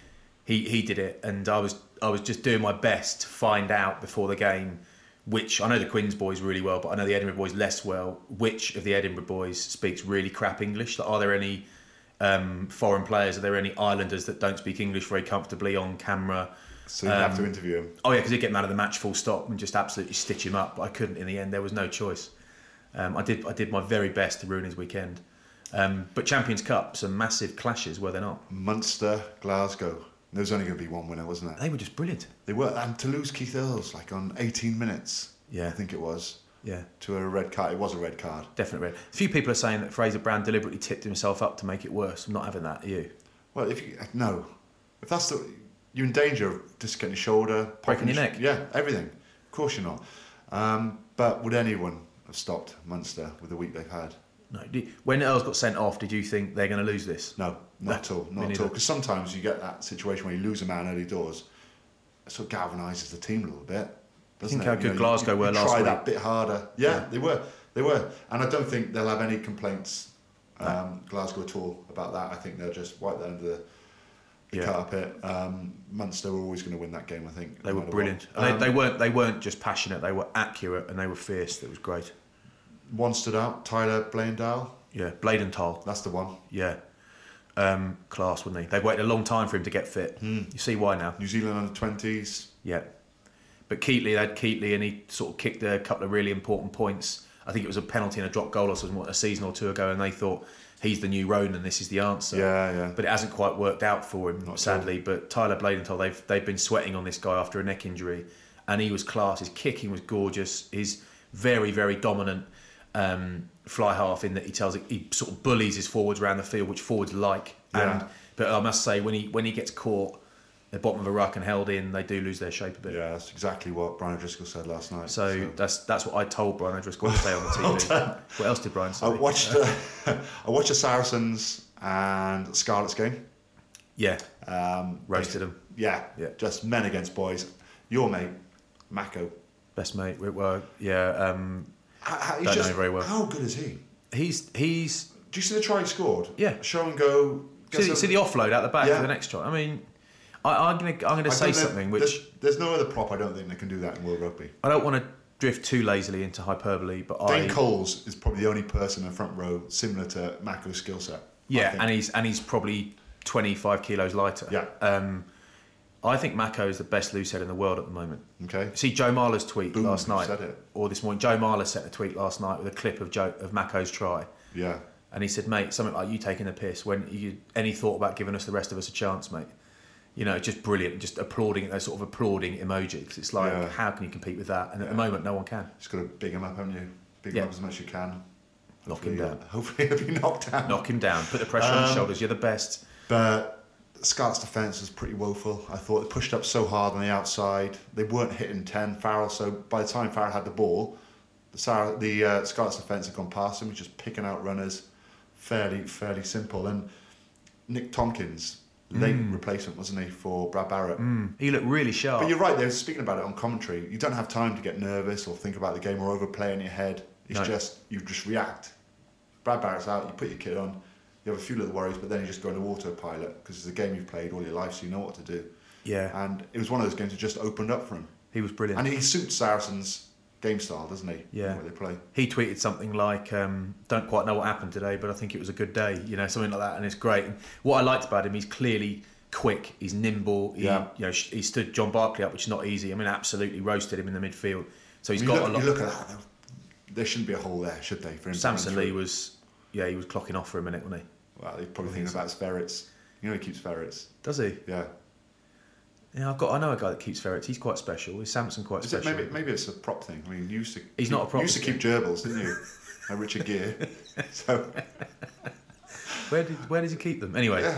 he did it. And I was just doing my best to find out before the game which, I know the Queen's boys really well, but I know the Edinburgh boys less well, which of the Edinburgh boys speaks really crap English. Like, are there any foreign players? Are there any Islanders that don't speak English very comfortably on camera? So you have to interview him. Oh yeah, because he'd get man of the match full stop and just absolutely stitch him up. But I couldn't in the end. There was no choice. I did my very best to ruin his weekend. But Champions Cup, some massive clashes, were there not? Munster, Glasgow. There was only going to be one winner, wasn't there? They were just brilliant. They were. And to lose Keith Earls, like on 18 minutes, I think it was. Yeah. To a red card. It was a red card. Definitely red. A few people are saying that Fraser Brown deliberately tipped himself up to make it worse. I'm not having that, are you? Well, if that's you're in danger of dislocating your shoulder, breaking your neck. Yeah, everything. Of course you're not. But would anyone have stopped Munster with the week they've had? No. When Earls got sent off, did you think they're going to lose this? No, not at all. Not at all. Because sometimes you get that situation where you lose a man early doors. It sort of galvanises the team a little bit. Doesn't Think how good Glasgow were last week. Try that bit harder. Yeah, they were. And I don't think they'll have any complaints, Glasgow at all, about that. I think they'll just wipe that under the carpet. Munster were always going to win that game, I think. They were brilliant. They weren't just passionate, they were accurate and they were fierce. It was great. One stood out, Tyler Blaindahl. Yeah, Bladenthal. That's the one. Yeah. Class, wouldn't he? They've waited a long time for him to get fit. You see why now. New Zealand under 20s. Yeah. But Keatley, they had Keatley and he sort of kicked a couple of really important points. I think it was a penalty and a drop goal or something a season or two ago, and they thought he's the new Ronan, this is the answer. Yeah. But it hasn't quite worked out for him, sadly. But Tyler Bladenthal, they've been sweating on this guy after a neck injury, and he was class. His kicking was gorgeous. He's very, very dominant fly half in that he sort of bullies his forwards around the field, which forwards like. Yeah. But I must say, when he gets caught at the bottom of a ruck and held in, they do lose their shape a bit. Yeah, that's exactly what Brian O'Driscoll said last night. So that's what I told Brian O'Driscoll to say on the TV. What else did Brian say? I watched the Saracens and Scarlett's game. Yeah. Roasted them. Yeah. Just men against boys. Your mate, Mako. Best mate. Well, yeah. Don't know him very well. How good is he? He's. Do you see the try he scored? Yeah. Show and go. See the offload out the back for the next try. I mean, I'm gonna say something which there's no other prop. I don't think that can do that in World Rugby. I don't want to drift too lazily into hyperbole, but Dane Coles is probably the only person in the front row similar to Mako's skill set. Yeah, and he's probably 25 kilos lighter. Yeah. I think Mako is the best loosehead in the world at the moment. Okay. See Joe Marler's tweet last night, said it. or this morning. Joe Marler sent a tweet last night with a clip of Mako's try. Yeah. And he said, mate, something like, you taking the piss. Any thought about giving us the rest of us a chance, mate? You know, just brilliant. Just applauding, those sort of applauding emojis. It's like, how can you compete with that? And at the moment, no one can. Just got to big him up, haven't you? Big him up as much as you can. Knock him down. Hopefully he'll be knocked down. Knock him down. Put the pressure on his shoulders. You're the best. But Scarlett's defence was pretty woeful. I thought they pushed up so hard on the outside. They weren't hitting 10. Farrell, so by the time Farrell had the ball, the Scarlett's defence had gone past him. He was just picking out runners. Fairly simple. And Nick Tompkins, late replacement, wasn't he, for Brad Barrett? He looked really sharp. But you're right, they were speaking about it on commentary. You don't have time to get nervous or think about the game or overplay in your head. It's you just react. Brad Barrett's out, you put your kit on, you have a few little worries, but then you just go into autopilot because it's a game you've played all your life, so you know what to do. Yeah. And it was one of those games that just opened up for him. He was brilliant. And he suits Saracens' game style, doesn't he? Yeah. The way they play. He tweeted something like, don't quite know what happened today, but I think it was a good day, you know, something like that, and it's great. And what I liked about him, he's clearly quick, he's nimble, he stood John Barclay up, which is not easy. I mean, absolutely roasted him in the midfield. So he's got a lot. You look at that, there shouldn't be a hole there, should they? For him Samson Lee was clocking off for a minute, wasn't he? Well, he's probably thinking about his ferrets. You know he keeps ferrets. Does he? Yeah. Yeah, I know a guy that keeps ferrets. He's quite special. Is Samson quite special? Maybe it's a prop thing. I mean, he's not a prop. You used to keep gerbils, didn't you? Like Richard Gere. So where does he keep them? Anyway,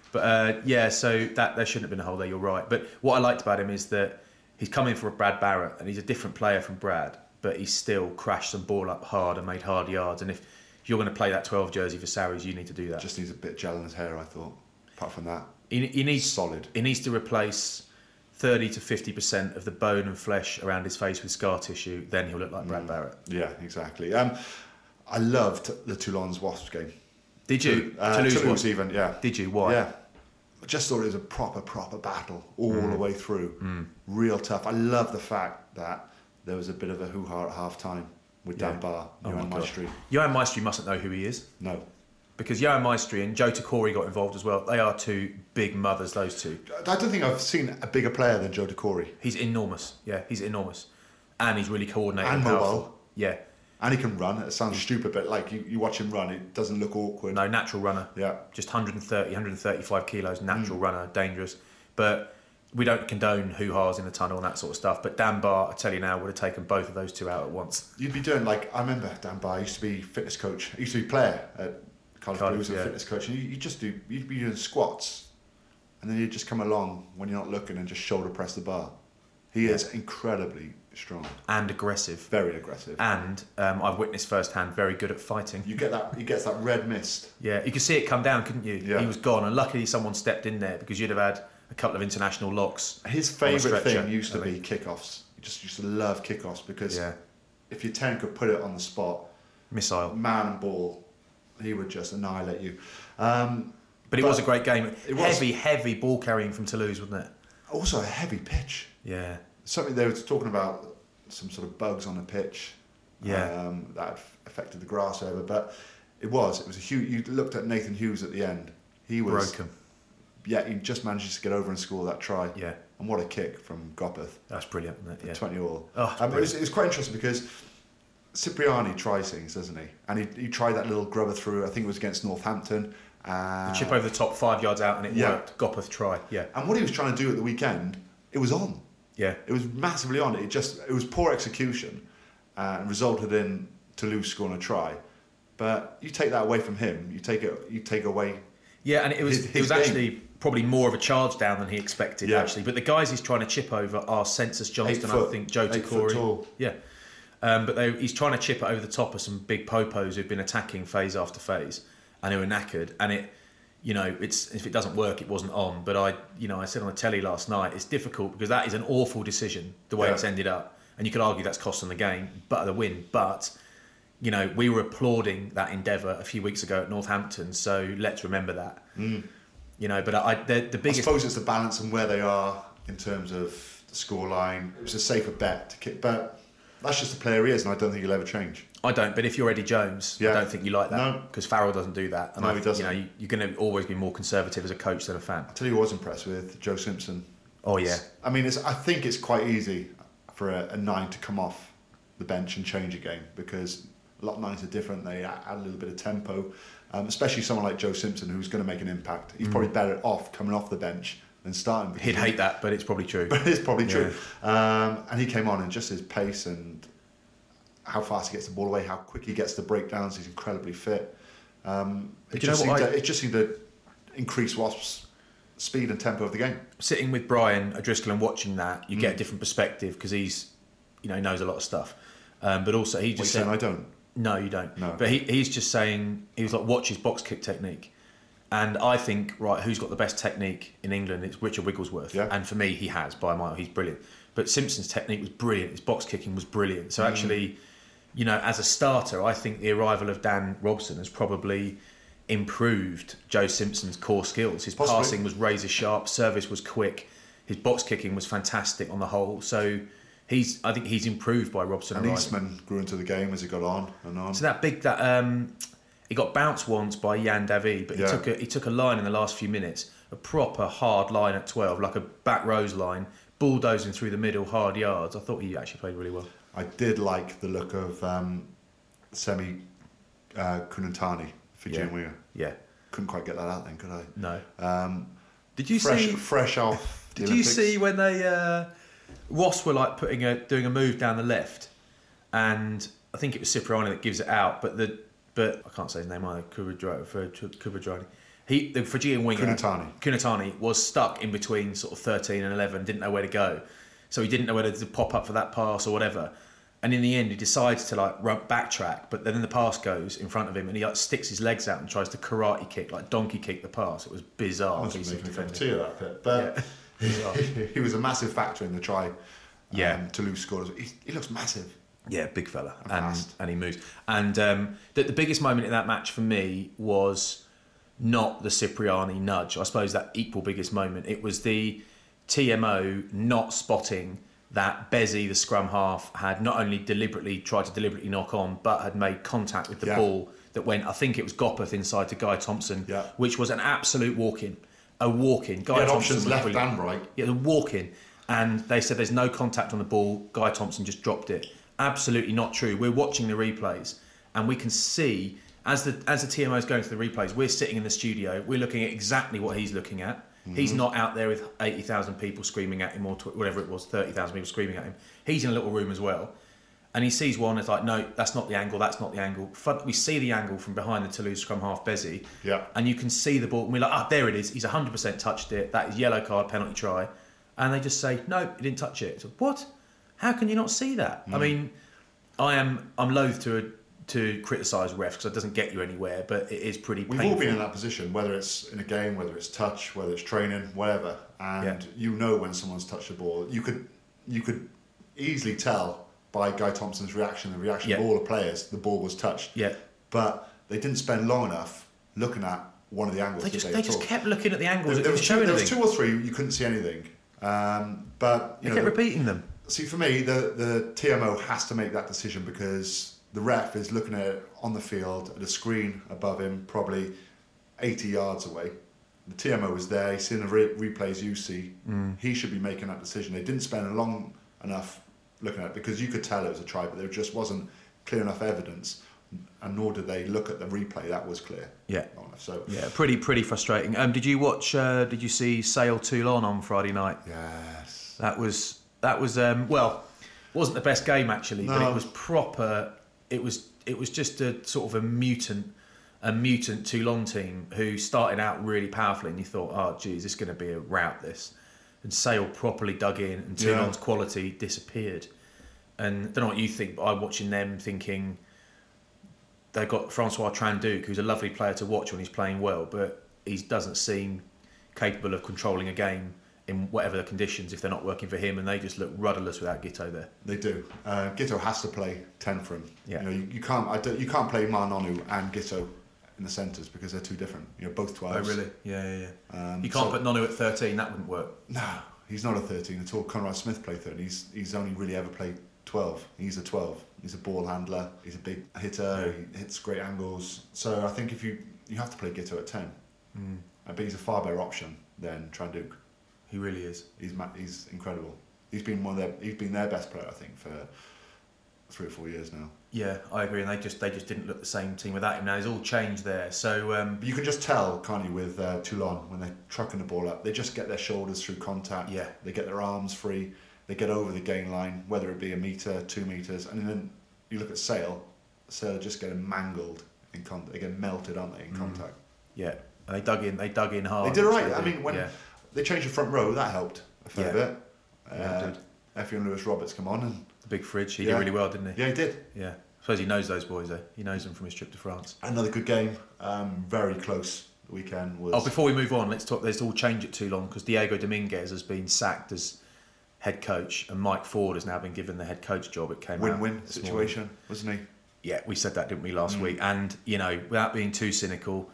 but so that there shouldn't have been a hole there. You're right. But what I liked about him is that he's come in for a Brad Barrett, and he's a different player from Brad, but he still crashed some ball up hard and made hard yards. And if you're going to play that 12 jersey for Sarries, you need to do that. Just needs a bit of gel in his hair, I thought. Apart from that, he needs solid. He needs to replace 30 to 50% of the bone and flesh around his face with scar tissue. Then he'll look like Brad Barrett. Yeah, exactly. I loved the Toulon's Wasps game. Did you? Toulouse even, yeah. Did you? Why? Yeah. I just thought it was a proper battle all the way through. Real tough. I love the fact that there was a bit of a hoo-ha at half-time with Dan Barr, Johan Maestri. Johan Maestri mustn't know who he is. No. Because Johan Maestri and Joe Takori got involved as well. They are two big mothers, those two. I don't think I've seen a bigger player than Joe Takori. He's enormous. Yeah, he's enormous. And he's really coordinated and powerful. Mobile. Yeah. And he can run. It sounds stupid, but like you watch him run, it doesn't look awkward. No, natural runner. Yeah. Just 130, 135 kilos, natural runner, dangerous. But we don't condone hoo-has in the tunnel and that sort of stuff. But Dan Barr, I tell you now, would have taken both of those two out at once. You'd be doing, I remember Dan Barr used to be fitness coach. He used to be player at Cardiff Blues, a fitness coach. And you'd be doing squats. And then you'd just come along when you're not looking and just shoulder press the bar. He is incredibly strong. And aggressive. Very aggressive. And I've witnessed firsthand, very good at fighting. You get that. He gets that red mist. Yeah, you could see it come down, couldn't you? Yeah. He was gone, and luckily someone stepped in there because you'd have had a couple of international locks. His favourite thing used to be kickoffs. He just used to love kickoffs because if your 10 could put it on the spot, missile, man and ball, he would just annihilate you. But it was a great game. Heavy ball carrying from Toulouse, wasn't it? Also a heavy pitch. Yeah. Something they were talking about, some sort of bugs on the pitch. Yeah. That affected the grass over, but it was a huge. You looked at Nathan Hughes at the end. He was broken. Yeah, he just managed to get over and score that try. Yeah. And what a kick from Gopeth. That's brilliant, isn't it? Yeah. 20 all. Oh, it was quite interesting because Cipriani tries things, doesn't he? And he tried that little grubber through. I think it was against Northampton. The chip over the top 5 yards out and it worked. Gopeth try. Yeah. And what he was trying to do at the weekend, it was on. Yeah. It was massively on. It was poor execution and resulted in Toulouse scoring a try. But you take that away from him, you take away. Yeah, and it was actually probably more of a charge down than he expected actually. But the guys he's trying to chip over are Census Johnston, I think Joe Takori. Yeah. But he's trying to chip it over the top of some big popos who've been attacking phase after phase and who are knackered. And if it doesn't work, it wasn't on. But I said on the telly last night, it's difficult because that is an awful decision the way it's ended up, and you could argue that's cost them the game, but the win. But we were applauding that endeavour a few weeks ago at Northampton, so let's remember that. But the biggest. I suppose it's the balance and where they are in terms of the scoreline. It was a safer bet to kick, but that's just the player he is, and I don't think he'll ever change. I don't, but if you're Eddie Jones, I don't think you like that because Farrell doesn't do that. And he doesn't. You're going to always be more conservative as a coach than a fan. I tell you, who I was impressed with Joe Simpson. Oh yeah. I mean, I think it's quite easy for a 9 to come off the bench and change a game because a lot of 9s are different. They add a little bit of tempo, especially someone like Joe Simpson who's going to make an impact. He's probably better off coming off the bench than starting. He'd hate that, but it's probably true. But it's probably true. And he came on and just his pace and how fast he gets the ball away, how quick he gets the breakdowns, he's incredibly fit. It just seemed to increase Wasps' speed and tempo of the game. Sitting with Brian O'Driscoll and watching that, you get a different perspective because he's, he knows a lot of stuff. But also he just said, I don't. No, you don't. No. But he's just saying, he was like, watch his box kick technique. And I think, who's got the best technique in England? It's Richard Wigglesworth. Yeah. And for me, he has, by a mile. He's brilliant. But Simpson's technique was brilliant. His box kicking was brilliant. So actually, as a starter, I think the arrival of Dan Robson has probably improved Joe Simpson's core skills. His passing was razor sharp, service was quick, his box kicking was fantastic on the whole. So I think he's improved by Robson. And Eastman grew into the game as he got on and on. So he got bounced once by Jan David, but he took a line in the last few minutes, a proper hard line at 12, like a back rows line, bulldozing through the middle, hard yards. I thought he actually played really well. I did like the look of Semi Kunantani, Fijian winger. Yeah. Couldn't quite get that out then, could I? No. Did you see fresh off? Did you see when they Wasps were like doing a move down the left, and I think it was Cipriani that gives it out, but I can't say his name either. Kubadrani. The Fijian winger Kunatani was stuck in between sort of 13 and 11, didn't know where to go, so he didn't know whether to pop up for that pass or whatever. And in the end, he decides to backtrack, but then the pass goes in front of him, and he sticks his legs out and tries to karate kick, donkey kick the pass. It was bizarre. I was making a cup of tea of that bit, but he was a massive factor in the try. Toulouse scored. He looks massive. Yeah, big fella, and he moves. And the biggest moment in that match for me was not the Cipriani nudge. I suppose that equal biggest moment. It was the TMO not spotting that Bezzy, the scrum half, had not only tried to deliberately knock on, but had made contact with the ball that went, I think it was Gopeth inside to Guy Thompson, which was an absolute walk-in. A walk-in. Guy Thompson options left and right. Yeah, the walk-in. And they said there's no contact on the ball. Guy Thompson just dropped it. Absolutely not true. We're watching the replays and we can see, as the TMO is going through the replays, we're sitting in the studio, we're looking at exactly what he's looking at. He's not out there with 80,000 people screaming at him or whatever it was, 30,000 people screaming at him. He's in a little room as well. And he sees one, it's like, no, that's not the angle, that's not the angle. We see the angle from behind the Toulouse scrum half, Bezzy. Yeah. And you can see the ball, and we're like, there it is. He's 100% touched it. That is yellow card, penalty try. And they just say, no, he didn't touch it. So, what? How can you not see that? I mean, I'm loath to criticise refs because it doesn't get you anywhere, but it is pretty painful. We've all been in that position, whether it's in a game, whether it's touch, whether it's training, whatever. And you know when someone's touched the ball. You could easily tell by Guy Thompson's reaction, the reaction of all the players, the ball was touched. Yeah. But they didn't spend long enough looking at one of the angles. They just kept looking at the angles. There was 2 or 3 you couldn't see anything. But they kept repeating them. See, for me, the TMO has to make that decision because the ref is looking at it on the field at a screen above him, probably 80 yards away. The TMO is there. He's seeing the replays you see. He should be making that decision. They didn't spend long enough looking at it because you could tell it was a try, but there just wasn't clear enough evidence, and nor did they look at the replay. That was clear. Yeah. So pretty frustrating. Did you watch? Did you see Sale Toulon on Friday night? Yes. That was well, wasn't the best game actually, but it was proper. It was just a sort of a mutant Toulon team who started out really powerfully, and you thought, oh geez, this is going to be a rout this. And Sale properly dug in, and Toulon's quality disappeared. And I don't know what you think, but I'm watching them thinking they've got Francois Tranduc, who's a lovely player to watch when he's playing well, but he doesn't seem capable of controlling a game in whatever the conditions if they're not working for him, and they just look rudderless without Gito there. They do. Gito has to play 10 for him. Yeah. You know, you can't play Marnonu and Gito in the centres because they're too different. You know, both 12s. Oh really? Yeah. You can't put Nonu at 13. That wouldn't work. No, he's not a 13 at all. Conrad Smith played 13. He's only really ever played 12. He's a 12. He's a ball handler. He's a big hitter. Yeah. He hits great angles. So I think if you have to play Gito at 10. But he's a far better option than Tranduk. He really is. He's incredible. He's been their best player, I think, for 3 or 4 years now. Yeah, I agree. And they just didn't look the same team without him. Now he's all changed there. So but you can just tell, can't you, with Toulon when they're trucking the ball up, they just get their shoulders through contact. Yeah. They get their arms free. They get over the gain line, whether it be a metre, 2 metres, and then you look at Sale just getting mangled in contact. They get melted, aren't they, in contact? Yeah. And they dug in hard. They did all right. I mean, when they changed the front row, that helped a fair bit. Yeah, it did. Effiong Lewis Roberts come on and the big fridge. He did really well, didn't he? Yeah, he did. Yeah. I suppose he knows those boys though. He knows them from his trip to France. Another good game. Very close. The weekend was. Oh, before we move on, let's talk. There's all change at Toulon because Diego Dominguez has been sacked as head coach, and Mike Ford has now been given the head coach job. It came win-win situation, wasn't he? Yeah, we said that, didn't we, last week? And you know, without being too cynical,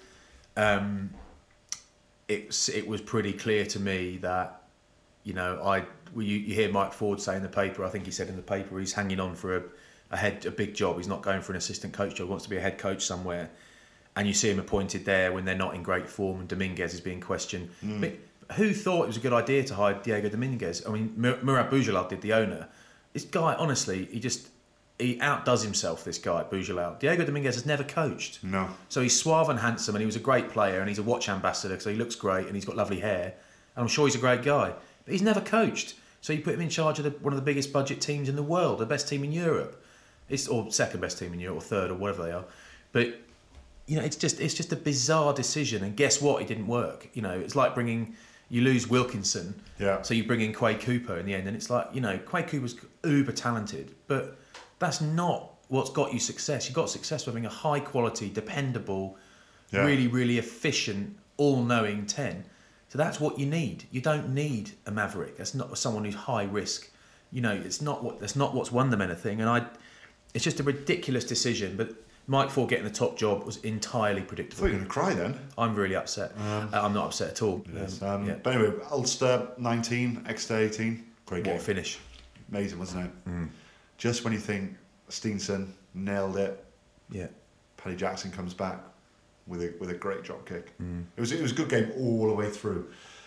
it was pretty clear to me that, you know, you hear Mike Ford say in the paper. I think he said in the paper he's hanging on for a big job. He's not going for an assistant coach job. He wants to be a head coach somewhere. And you see him appointed there when they're not in great form, and Dominguez is being questioned. But who thought it was a good idea to hire Diego Dominguez? I mean, Murad Boujalal did, the owner. This guy, honestly, he outdoes himself, this guy, Boujalal. Diego Dominguez has never coached. No. So he's suave and handsome, and he was a great player, and he's a watch ambassador, so he looks great, and he's got lovely hair. And I'm sure he's a great guy. But he's never coached. So you put him in charge of one of the biggest budget teams in the world, the best team in Europe. Or second best team in Europe, or third, or whatever they are. But, you know, it's just a bizarre decision. And guess what? It didn't work. You know, it's like you lose Wilkinson, so you bring in Quade Cooper in the end, and it's like, you know, Quade Cooper's uber talented, but that's not what's got you success. You got success by having a high quality, dependable, really, really efficient, all-knowing 10. So that's what you need. You don't need a maverick. That's not someone who's high risk. You know, that's not what's won them anything. And it's just a ridiculous decision. But Mike Ford getting the top job was entirely predictable. I thought you were going to cry then. I'm really upset. I'm not upset at all. Yes, But anyway, Ulster 19, Exeter 18. Great game. What a finish. Amazing, wasn't it? Just when you think Steenson nailed it, Paddy Jackson comes back with a great drop kick. It was a good game all the way through.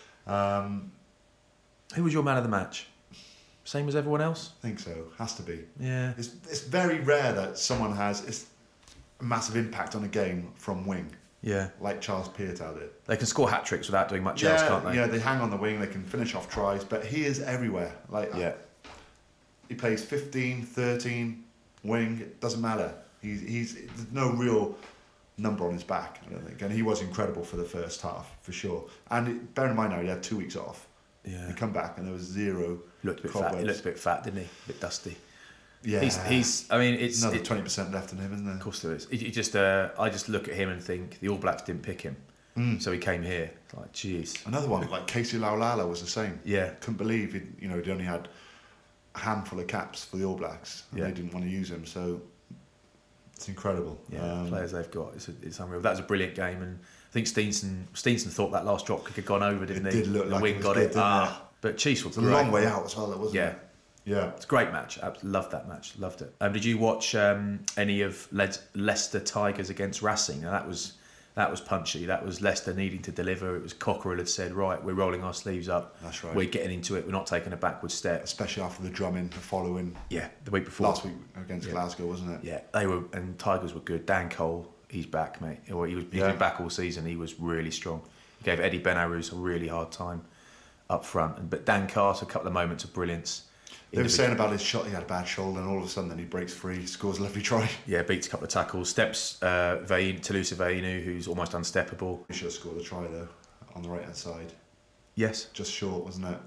Who was your man of the match? Same as everyone else? I think so. Has to be. Yeah. It's very rare that someone has a massive impact on a game from wing. Yeah. Like Charles Piutau did. They can score hat-tricks without doing much else, can't they? Yeah, they hang on the wing, they can finish off tries, but he is everywhere. He plays 15, 13, wing, it doesn't matter. There's no real number on his back, I don't think. And he was incredible for the first half, for sure. And bear in mind now, he had 2 weeks off. Yeah. He come back and there was zero. Looked a bit fat. He looked a bit fat, didn't he? A bit dusty. Yeah. He's. I mean, it's another 20% left in him, isn't there? Of course there is. I just look at him and think the All Blacks didn't pick him, so he came here. It's like, jeez. Another one like Casey Laulala was the same. Yeah. Couldn't believe he'd only had a handful of caps for the All Blacks, and they didn't want to use him. So it's incredible. Yeah, players they've got. It's unreal. That was a brilliant game, and I think Steenson thought that last drop kick had gone over, didn't he? It did look like wing it got good, it. didn't it? But Chiefs was a long way out as well, wasn't it? Yeah. It's a great match. I loved that match. Loved it. Did you watch any of Leicester Tigers against Racing? Now that was punchy. That was Leicester needing to deliver. It was Cockerell had said, right, we're rolling our sleeves up. That's right. We're getting into it. We're not taking a backward step. Especially after the drumming, the following. Yeah, the week before. Last week against Glasgow, wasn't it? Yeah, they were, and Tigers were good. Dan Cole, he's back, mate. He's been back all season. He was really strong. He gave Eddie Ben-Arous a really hard time up front. But Dan Carter, a couple of moments of brilliance. They were saying about his shot, he had a bad shoulder, and all of a sudden then he breaks free, scores a lovely try. Yeah, beats a couple of tackles, steps Talusa Veinu, who's almost unsteppable. He should have scored a try though, on the right hand side. Yes. Just short, wasn't it? Yeah.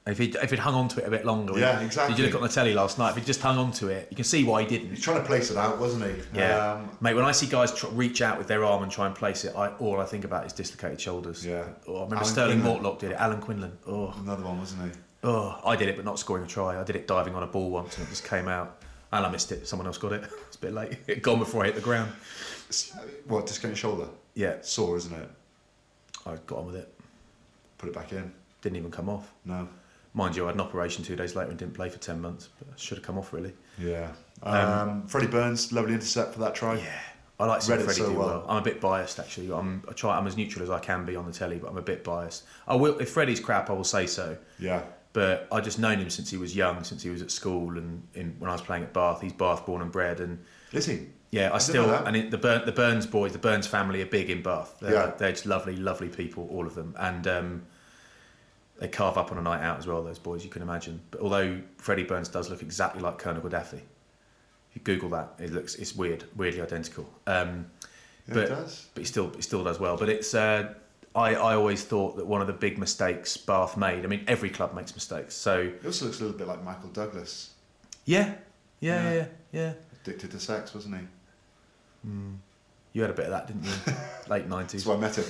If he'd hung on to it a bit longer. Yeah, exactly. Did you look on the telly last night? If he'd just hung on to it, you can see why he didn't. He's trying to place it out, wasn't he? Yeah. Mate, when I see guys reach out with their arm and try and place it, all I think about is dislocated shoulders. Yeah. Oh, I remember Sterling Mortlock did it. Alan Quinlan. Oh. Another one, wasn't he? Oh, I did it, but not scoring a try. I did it diving on a ball once and it just came out. And I missed it. Someone else got it. It's a bit late. It had gone before I hit the ground. What, dislocated shoulder? Yeah. Sore, isn't it? I got on with it. Put it back in. Didn't even come off. No. Mind you, I had an operation 2 days later and didn't play for 10 months. But I should have come off, really. Yeah. Freddie Burns, lovely intercept for that try. Yeah. I like seeing Freddie do well. I'm a bit biased, actually. I'm as neutral as I can be on the telly, but I'm a bit biased. I will, if Freddie's crap, I will say so. Yeah. But I just known him since he was young, since he was at school, and when I was playing at Bath. He's Bath born and bred, and is he? Yeah, the Burns boys, the Burns family are big in Bath. They're just lovely, lovely people, all of them, and they carve up on a night out as well. Those boys, you can imagine. But although Freddie Burns does look exactly like Colonel Gaddafi, if you Google that, it's weirdly identical. It does. But he still does well. But it's I always thought that one of the big mistakes Bath made. I mean, every club makes mistakes. So he also looks a little bit like Michael Douglas. Yeah. Addicted to sex, wasn't he? You had a bit of that, didn't you? Late 90s. That's why I met him.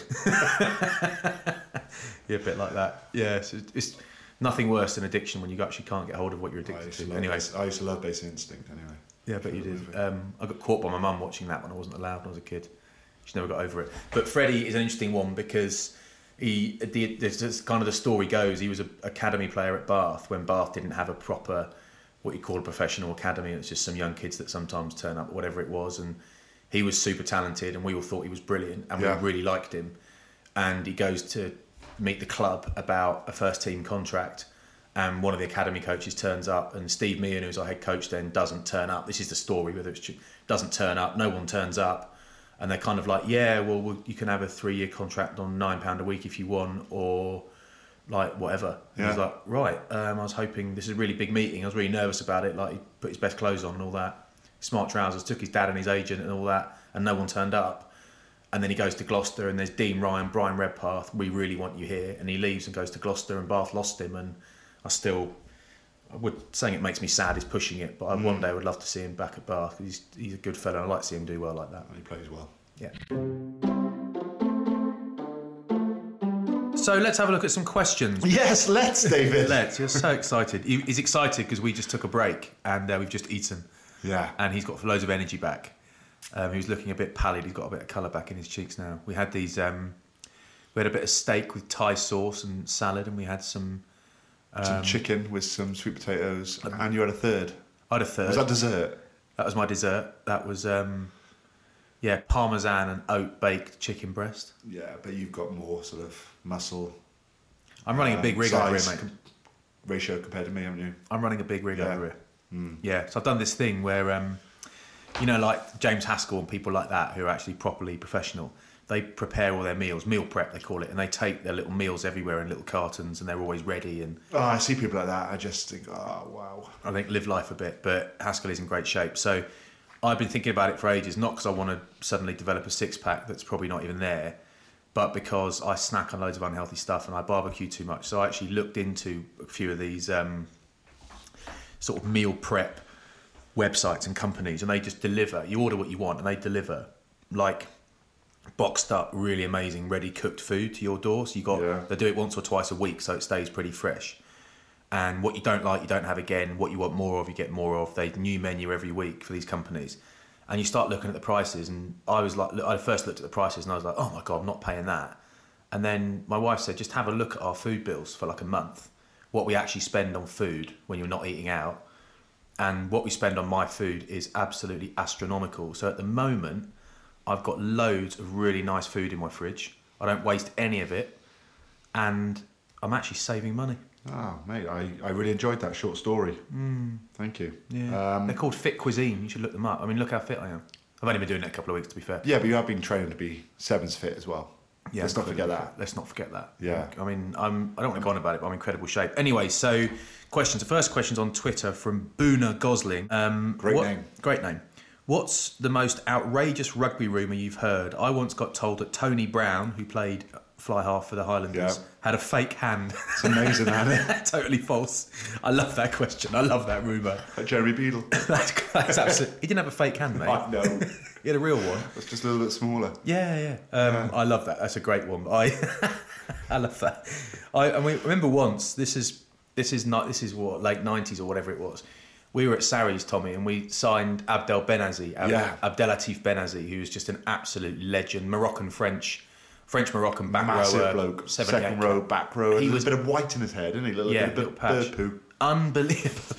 Yeah, a bit like that. Yeah, so it's nothing worse than addiction when you actually can't get hold of what you're addicted to. Anyway, I used to love Basic Instinct. Anyway. Yeah, I bet you did. I got caught by my mum watching that when I wasn't allowed when I was a kid. She never got over it. But Freddie is an interesting one because kind of the story goes, he was an academy player at Bath when Bath didn't have a proper, what you call a professional academy. It's just some young kids that sometimes turn up, whatever it was. And he was super talented and we all thought he was brilliant and we really liked him. And he goes to meet the club about a first team contract. And one of the academy coaches turns up and Steve Meehan, who's our head coach then, doesn't turn up. This is the story, whether it's true. Doesn't turn up, no one turns up. And they're kind of like, yeah, well, you can have a 3-year contract on £9 a week if you want, or like whatever. Yeah. He's like, right, I was hoping, this is a really big meeting. I was really nervous about it. Like, he put his best clothes on and all that. Smart trousers, took his dad and his agent and all that, and no one turned up. And then he goes to Gloucester and there's Dean Ryan, Brian Redpath, we really want you here. And he leaves and goes to Gloucester and Bath lost him. And saying it makes me sad is pushing it, but one day I would love to see him back at Bath. He's a good fellow. I like to see him do well like that. And he plays well. Yeah. So let's have a look at some questions. Yes, let's, David. Let's. You're so excited. He's excited because we just took a break and we've just eaten. Yeah. And he's got loads of energy back. He was looking a bit pallid. He's got a bit of colour back in his cheeks now. We had these. We had a bit of steak with Thai sauce and salad, and we had some chicken with some sweet potatoes, and you had a third. I had a third. Was that dessert? That was my dessert. That was parmesan and oat baked chicken breast. Yeah, but you've got more sort of muscle. I'm running a big rig over here, mate. Ratio compared to me, haven't you? I'm running a big rig over here. Yeah, so I've done this thing where, like James Haskell and people like that who are actually properly professional. They prepare all their meals, meal prep they call it, and they take their little meals everywhere in little cartons, and they're always ready. And I see people like that. I just think, oh wow. I think live life a bit, but Haskell is in great shape. So I've been thinking about it for ages, not because I want to suddenly develop a six-pack that's probably not even there, but because I snack on loads of unhealthy stuff and I barbecue too much. So I actually looked into a few of these sort of meal prep websites and companies, and they just deliver. You order what you want, and they deliver like boxed up, really amazing, ready cooked food to your door. So they do it once or twice a week, so it stays pretty fresh. And what you don't like, you don't have again. What you want more of, you get more of. They new menu every week for these companies, and you start looking at the prices. And I first looked at the prices, and I was like, oh my god, I'm not paying that. And then my wife said, just have a look at our food bills for like a month, what we actually spend on food when you're not eating out, and what we spend on my food is absolutely astronomical. So at the moment, I've got loads of really nice food in my fridge. I don't waste any of it, and I'm actually saving money. Oh, mate, I really enjoyed that short story. Thank you. Yeah. They're called Fit Cuisine. You should look them up. I mean, look how fit I am. I've only been doing it a couple of weeks, to be fair. Yeah, but you have been training to be Sevens fit as well. Yeah, let's not forget that. Let's not forget that. Yeah. I mean, I don't want to go on about it, but I'm in incredible shape. Anyway, so questions. The first question's on Twitter from Boona Gosling. Great name. What's the most outrageous rugby rumour you've heard? I once got told that Tony Brown, who played fly half for the Highlanders, had a fake hand. It's amazing, isn't it? Totally false. I love that question. I love that rumour. Like Jeremy Beadle. That's absolutely... He didn't have a fake hand, mate. No. He had a real one. It's just a little bit smaller. Yeah. I love that. That's a great one. I love that. I remember once, this is what, late 90s or whatever it was. We were at Sarri's, Tommy, and we signed Abdel Benazi, Abdelatif Benazi, who was just an absolute legend, French-Moroccan back Massive rower. bloke, second row, back row. He was a bit of white in his head, didn't he? Little bit of bird poo. Unbelievable.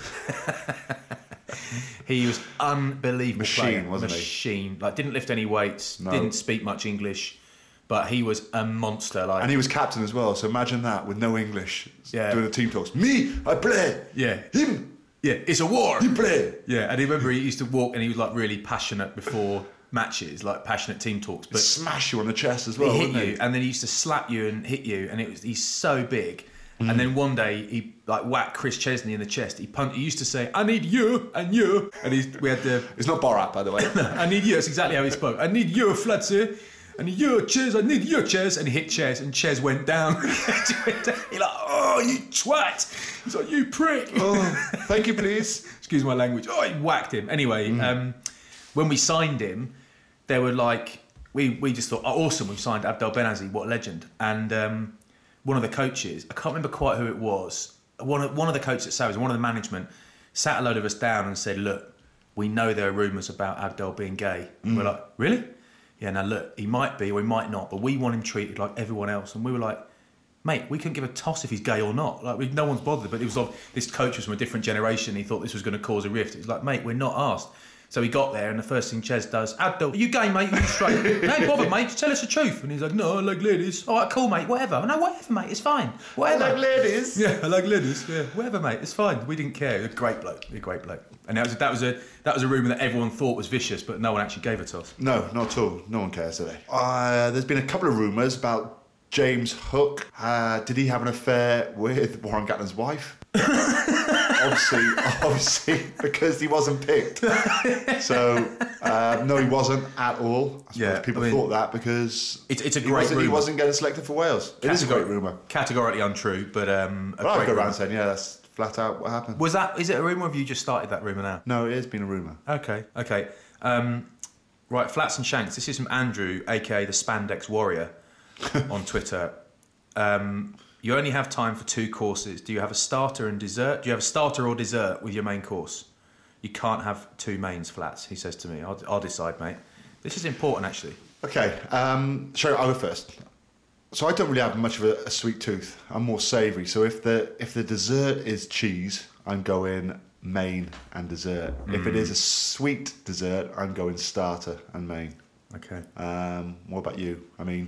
He was unbelievable. Machine, wasn't he? Machine. Like, didn't lift any weights, didn't speak much English, but he was a monster. Like, and he was captain as well, so imagine that, with no English, doing the team talks. Me, I play. Yeah. Him. Yeah, it's a war. You play. Yeah, and I remember he used to walk and he was like really passionate before matches, like passionate team talks. But smash you on the chest as well, wouldn't he? And then he used to slap you and hit you, and he's so big. And then one day he like whacked Chris Chesney in the chest. He used to say, "I need you and you," and we had the. It's not Borat, by the way. I need you. That's exactly how he spoke. I need you, Flatzy. I need your Ches. I need your Ches. And he hit Ches, and Ches went down. He's like, "Oh, you twat!" He's like, "You prick." Oh, thank you, please. Excuse my language. Oh, he whacked him. Anyway, when we signed him, they were like, we just thought, "Oh, awesome! We've signed Abdel Benazi. What a legend!" And one of the coaches, I can't remember quite who it was. One of the coaches at Sarries, one of the management, sat a load of us down and said, "Look, we know there are rumours about Abdel being gay." And we're like, "Really?" Yeah, now look, he might be or he might not, but we want him treated like everyone else. And we were like, mate, we couldn't give a toss if he's gay or not. Like, no one's bothered. But it was like, this coach was from a different generation. He thought this was going to cause a rift. It was like, mate, we're not asked. So he got there, and the first thing Ches does, Abdel, are you gay, mate? Are you straight? No, ain't bothered, mate. Just tell us the truth. And he's like, no, I like ladies. All right, cool, mate. Whatever. No, whatever, mate. It's fine. Whatever. I like ladies. Yeah, I like ladies. Yeah, whatever, mate. It's fine. We didn't care. He was a great bloke. A great bloke. And that was a rumour that everyone thought was vicious, but no one actually gave it to us. No, not at all. No one cares today. There's been a couple of rumours about James Hook. Did he have an affair with Warren Gatland's wife? obviously, because he wasn't picked. So, no, he wasn't at all. I suppose people thought that because it's a great rumour. He wasn't getting selected for Wales. It is a great rumour. Categorically untrue, but I'll go around saying, that's flat out what happened. Is it a rumour, or have you just started that rumour now? No, it has been a rumour. Okay. Right, Flats and Shanks. This is from Andrew, aka the Spandex Warrior, on Twitter. You only have time for 2 courses. Do you have a starter and dessert? Do you have a starter or dessert with your main course? You can't have 2 mains, Flats, he says to me. I'll decide, mate. This is important, actually. Okay, I'll go first. So I don't really have much of a sweet tooth. I'm more savoury. So if the dessert is cheese, I'm going main and dessert. If it is a sweet dessert, I'm going starter and main. Okay. What about you?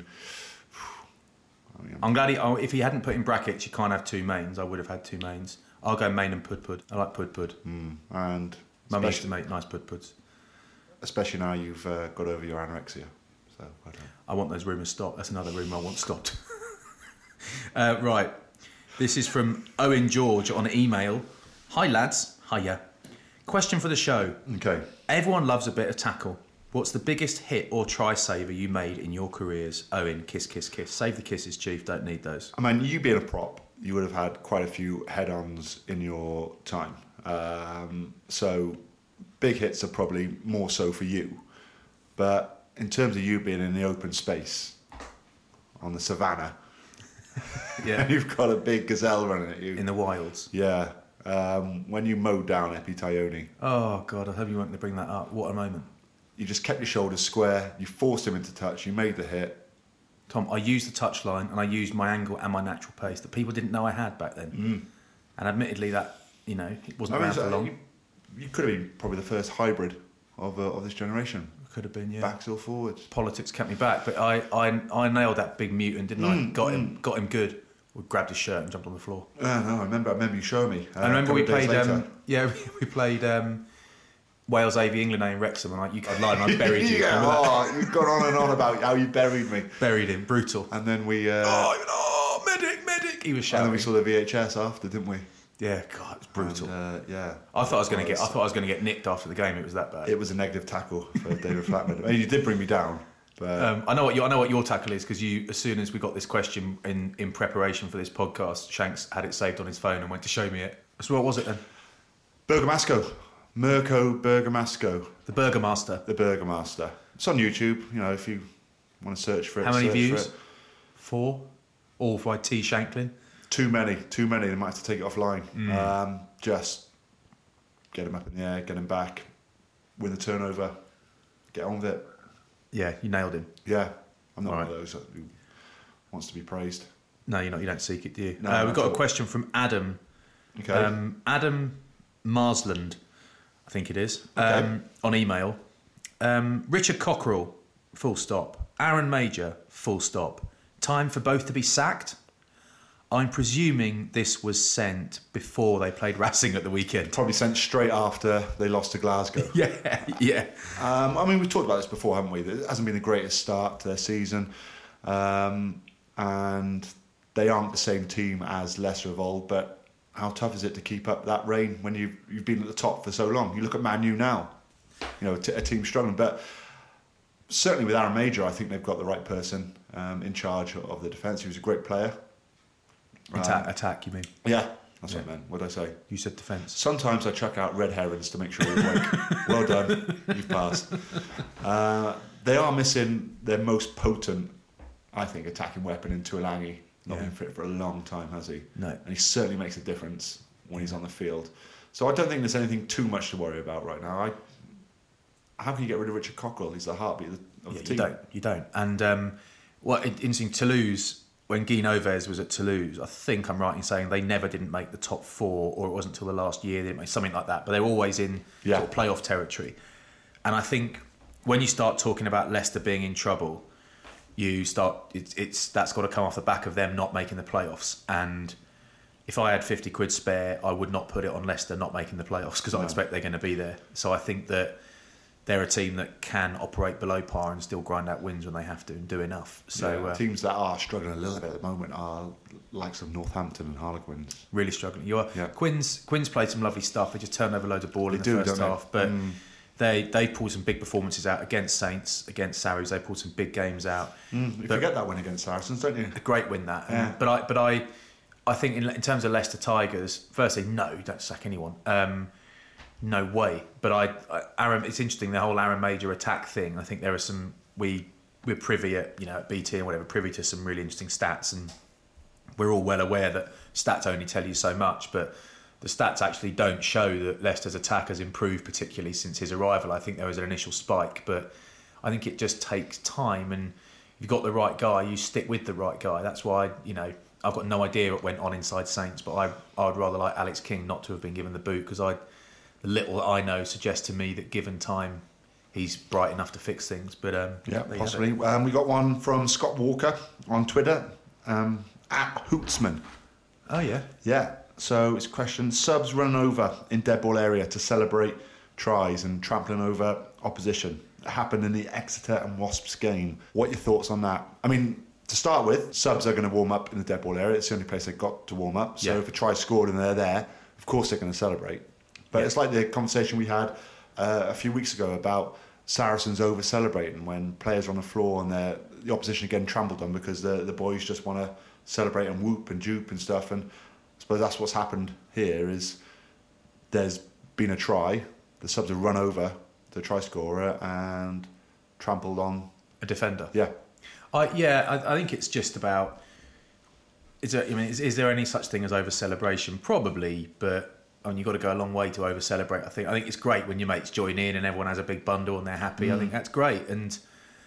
I'm glad if he hadn't put in brackets, you can't have 2 mains, I would have had 2 mains. I'll go main and pud. I like pud. And Mum used to make nice puds. Especially now you've got over your anorexia. So I want those rumours stopped. That's another rumour I want stopped. Right. This is from Owen George on email. Hi lads. Hiya. Question for the show. Okay. Everyone loves a bit of tackle. What's the biggest hit or try-saver you made in your careers? Owen, kiss, kiss, kiss. Save the kisses, Chief. Don't need those. You being a prop, you would have had quite a few head-ons in your time. So big hits are probably more so for you. But in terms of you being in the open space, on the savannah, and you've got a big gazelle running at you. In the wilds. Yeah. When you mowed down Epi Tayoni. Oh, God, I hope you weren't going to bring that up. What a moment. You just kept your shoulders square, you forced him into touch, you made the hit. Tom, I used the touchline and I used my angle and my natural pace that people didn't know I had back then. And admittedly that, it wasn't around for long. You could have been probably the first hybrid of this generation. Could have been, yeah. Backs or forwards. Politics kept me back, but I nailed that big mutant, didn't I? Got him good. We grabbed his shirt and jumped on the floor. No, I remember you showing me. I remember we played, we played Wales AV England in Wrexham, and I'd lied and I buried you. You've gone on and on about how you buried me. Buried him, brutal. And then we... medic! He was shouting. And then we saw the VHS after, didn't we? Yeah, God, it's brutal. And, I thought I was going to get nicked after the game. It was that bad. It was a negative tackle for David Flatman. You did bring me down. But I know what your tackle is, because as soon as we got this question in preparation for this podcast, Shanks had it saved on his phone and went to show me it. So what was it then? Bergamasco. Mirko Bergamasco. The Burgomaster. The Burgomaster. It's on YouTube, if you want to search for it. How many views? 4? All by T. Shanklin? Too many. They might have to take it offline. Just get him up in the air, get him back, win the turnover, get on with it. Yeah, you nailed him. Yeah, I'm not one of those who wants to be praised. No, you're not. You don't seek it, do you? No, we've got a question from Adam. Okay. Adam Marsland, I think it is, Okay. on email. Richard Cockerell, full stop. Aaron Major, full stop. Time for both to be sacked? I'm presuming this was sent before they played Racing at the weekend. Probably sent straight after they lost to Glasgow. Yeah. We've talked about this before, haven't we? It hasn't been the greatest start to their season. And they aren't the same team as Leicester of old, but how tough is it to keep up that reign when you've been at the top for so long? You look at Man U now, a team struggling. But certainly with Aaron Major, I think they've got the right person in charge of the defence. He was a great player. Attack, you mean? Yeah, that's what I meant. What did I say? You said defence. Sometimes I chuck out red herrings to make sure you're awake. Well done, you've passed. They are missing their most potent, I think, attacking weapon in Tuilagi. Not been fit for a long time, has he? No. And he certainly makes a difference when he's on the field. So I don't think there's anything too much to worry about right now. How can you get rid of Richard Cockerell? He's the heartbeat of the team. You don't. And interesting, Toulouse, when Guy Noves was at Toulouse, I think I'm right in saying they never didn't make the top 4, or it wasn't until the last year they didn't make something like that. But they're always in sort of playoff territory. And I think when you start talking about Leicester being in trouble, that's got to come off the back of them not making the playoffs. And if I had 50 quid spare, I would not put it on Leicester not making the playoffs, because I expect they're going to be there. So I think that they're a team that can operate below par and still grind out wins when they have to and do enough. So teams that are struggling a little bit at the moment are likes of Northampton and Harlequins. Really struggling. Quins played some lovely stuff. They just turned over loads of ball in the first half, but they pulled some big performances out against Saints, against Sarries. They pulled some big games out. You forget that win against Saracens, don't you? A great win that. Yeah. But I think in terms of Leicester Tigers, firstly, no, you don't sack anyone. No way. But Aaron, it's interesting, the whole Aaron Major attack thing. I think there are some we're privy at BT and whatever, privy to some really interesting stats, and we're all well aware that stats only tell you so much, but the stats actually don't show that Leicester's attack has improved particularly since his arrival. I think there was an initial spike, but I think it just takes time, and if you've got the right guy, you stick with the right guy. That's why, I've got no idea what went on inside Saints, but I would rather like Alex King not to have been given the boot, because the little that I know suggests to me that given time, he's bright enough to fix things. But possibly. We got one from Scott Walker on Twitter, at Hootsman. Oh yeah. Yeah. So it's a question: subs running over in dead ball area to celebrate tries and trampling over opposition. It happened in the Exeter and Wasps game. What are your thoughts on that? I mean, to start with, subs are going to warm up in the dead ball area. It's the only place they've got to warm up. So if a try scored and they're there, of course they're going to celebrate. But it's like the conversation we had a few weeks ago about Saracens over-celebrating when players are on the floor and the opposition are getting trampled on because the boys just want to celebrate and whoop and jupe and stuff. And I suppose that's what's happened here is there's been a try, the subs have run over the try scorer and trampled on a defender. Yeah. I think it's just about... Is there any such thing as over-celebration? Probably, but... And you've got to go a long way to over-celebrate. I think it's great when your mates join in and everyone has a big bundle and they're happy. I think that's great. And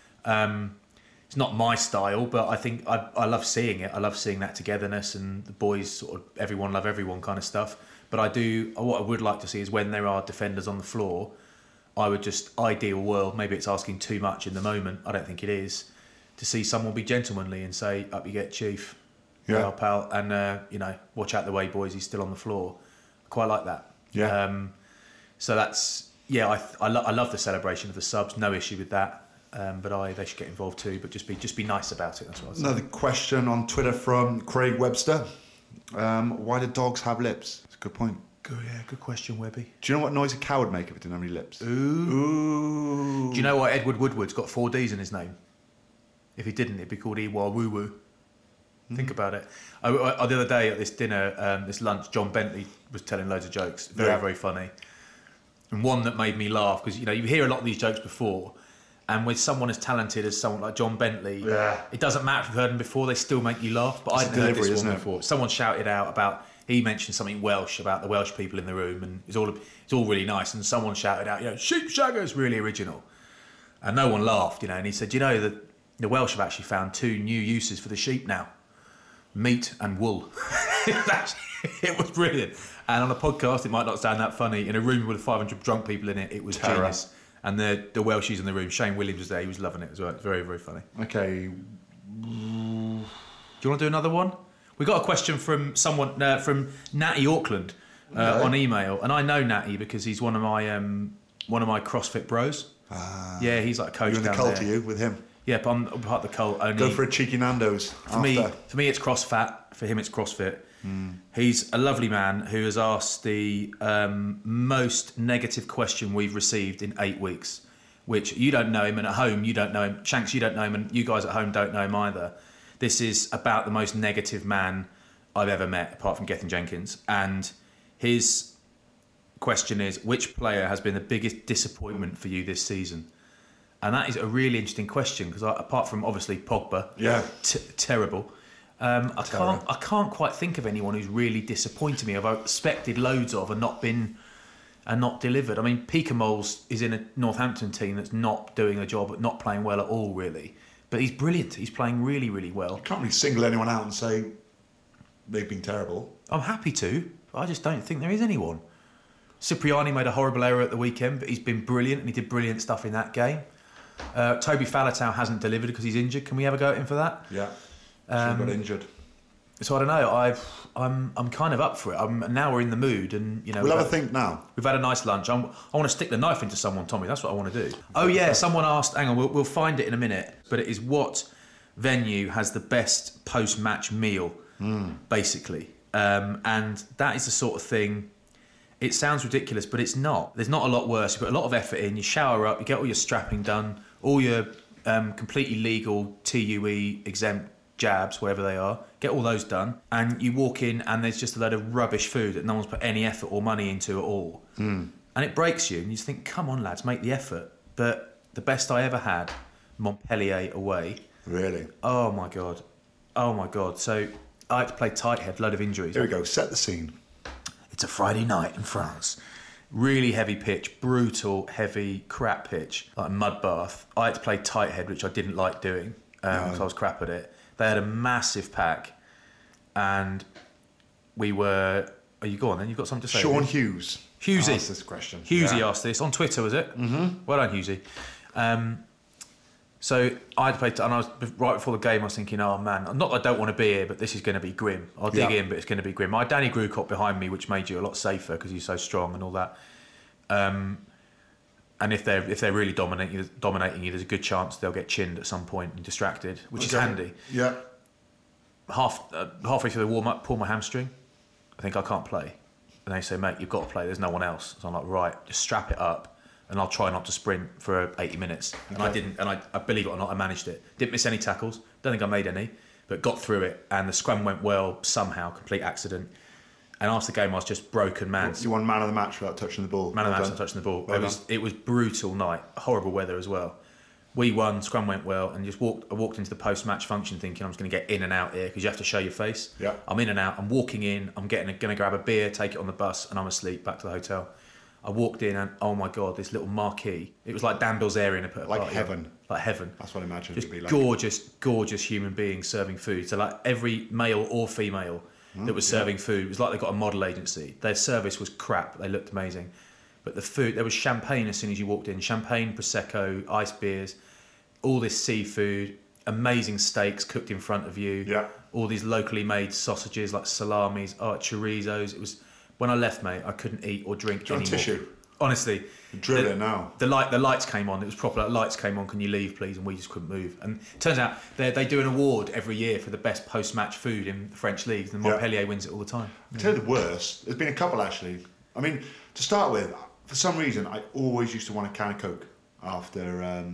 it's not my style, but I think I love seeing it. I love seeing that togetherness and the boys sort of everyone love everyone kind of stuff. But what I would like to see is when there are defenders on the floor, I would just, ideal world, maybe it's asking too much in the moment, I don't think it is, to see someone be gentlemanly and say, up you get, Chief, pal, and watch out the way, boys, he's still on the floor. Quite like that. Yeah. So that's I love the celebration of the subs. No issue with that. But they should get involved too. But just be nice about it. That's what I'd say. Another question on Twitter from Craig Webster. Why do dogs have lips? It's a good point. Good question, Webby. Do you know what noise a cow would make if it didn't have any lips? Ooh. Do you know why Edward Woodward's got 4 Ds in his name? If he didn't, it'd be called Iwa Woo Woo. Think about it. The other day at this dinner, this lunch, John Bentley was telling loads of jokes. Very funny. And one that made me laugh, because, you hear a lot of these jokes before, and with someone as talented as someone like John Bentley, it doesn't matter if you've heard them before, they still make you laugh. But I hadn't heard this one before. Someone shouted out about, he mentioned something Welsh about the Welsh people in the room, and it's all really nice. And someone shouted out, sheep shaggers, really original. And no one laughed, and he said, that the Welsh have actually found 2 new uses for the sheep now. Meat and wool. It was brilliant. And on a podcast, it might not sound that funny. In a room with 500 drunk people in it, was genius. And the Welshies in the room, Shane Williams was there, he was loving it as well. It's very, very funny. Okay. Do you want to do another one? We got a question from someone, from Natty Auckland on email. And I know Natty because he's one of my CrossFit bros. Yeah, he's like a coach down there. You're in the cult, are you, with him? Yep, I'm part of the cult. Only go for a cheeky Nando's. For me, it's CrossFat. For him, it's CrossFit. He's a lovely man who has asked the most negative question we've received in 8 weeks, which you don't know him, and at home you don't know him. Shanks, you don't know him, and you guys at home don't know him either. This is about the most negative man I've ever met, apart from Gethin Jenkins. And his question is, which player has been the biggest disappointment for you this season? And that is a really interesting question, because apart from obviously Pogba, terrible. I can't quite think of anyone who's really disappointed me. I've expected loads of and not delivered. I mean, Pika Moles is in a Northampton team that's not doing a job, not playing well at all, really. But he's brilliant. He's playing really, really well. You can't really single anyone out and say they've been terrible. I'm happy to, but I just don't think there is anyone. Cipriani made a horrible error at the weekend, but he's been brilliant, and he did brilliant stuff in that game. Toby Faletau hasn't delivered because he's injured. Can we have a go at him for that? Yeah, got injured. So I don't know. I'm kind of up for it. Now we're in the mood, and we'll have a think now. We've had a nice lunch. I want to stick the knife into someone, Tommy. That's what I want to do. Oh yeah, someone asked. Hang on, we'll find it in a minute. But it is what venue has the best post-match meal, basically, and that is the sort of thing. It sounds ridiculous, but it's not. There's not a lot worse. You put a lot of effort in, you shower up, you get all your strapping done, all your completely legal TUE exempt jabs, wherever they are, get all those done, and you walk in and there's just a load of rubbish food that no one's put any effort or money into at all. And it breaks you, and you just think, come on, lads, make the effort. But the best I ever had, Montpellier away. Really? Oh, my God. So I had to play tight head, load of injuries. Here we go, set the scene. It's a Friday night in France. Really heavy pitch, brutal, heavy, crap pitch, like a mud bath. I had to play tight head, which I didn't like doing because I was crap at it. They had a massive pack, and we were... Oh, you go on then, you've got something to say. Sean Hughes asked this question. Hughesy asked this, on Twitter, was it? Mm-hmm. Well done, Hughesy. So I had to play, and I was right before the game. I was thinking, "Oh man, not that I don't want to be here, but this is going to be grim. I'll dig in, but it's going to be grim." I had Danny Grewcock behind me, which made you a lot safer because he's so strong and all that. And if they're really dominating you, there's a good chance they'll get chinned at some point and distracted, which is handy. Yeah. Halfway through the warm up, pull my hamstring. I think I can't play, and they say, "Mate, you've got to play. There's no one else." So I'm like, "Right, just strap it up." And I'll try not to sprint for 80 minutes. Okay. And I didn't, and I believe it or not, I managed it. Didn't miss any tackles. Don't think I made any, but got through it. And the scrum went well somehow, complete accident. And after the game, I was just broken, man. You won man of the match without touching the ball. Man of the match without touching the ball. It was brutal night, horrible weather as well. We won, scrum went well, and I walked into the post-match function thinking I'm just going to get in and out here because you have to show your face. Yeah. I'm in and out. I'm walking in. I'm going to grab a beer, take it on the bus, and I'm asleep back to the hotel. I walked in and, oh my God, this little marquee. It was like Dan Bilzerian had put a like party heaven. On. Like heaven. That's what I imagine just it would be like. Gorgeous human beings serving food. So like every male or female that was serving food, it was like they got a model agency. Their service was crap. They looked amazing. But the food, there was champagne as soon as you walked in. Champagne, Prosecco, ice beers, all this seafood, amazing steaks cooked in front of you. Yeah. All these locally made sausages like salamis, chorizos. It was... When I left, mate, I couldn't eat or drink anymore. Tissue. Honestly, drill it now. The lights came on. It was proper. Like, lights came on. Can you leave, please? And we just couldn't move. And it turns out they do an award every year for the best post-match food in the French leagues, and Montpellier wins it all the time. I tell you the worst. There's been a couple actually. I mean, to start with, for some reason, I always used to want a can of Coke after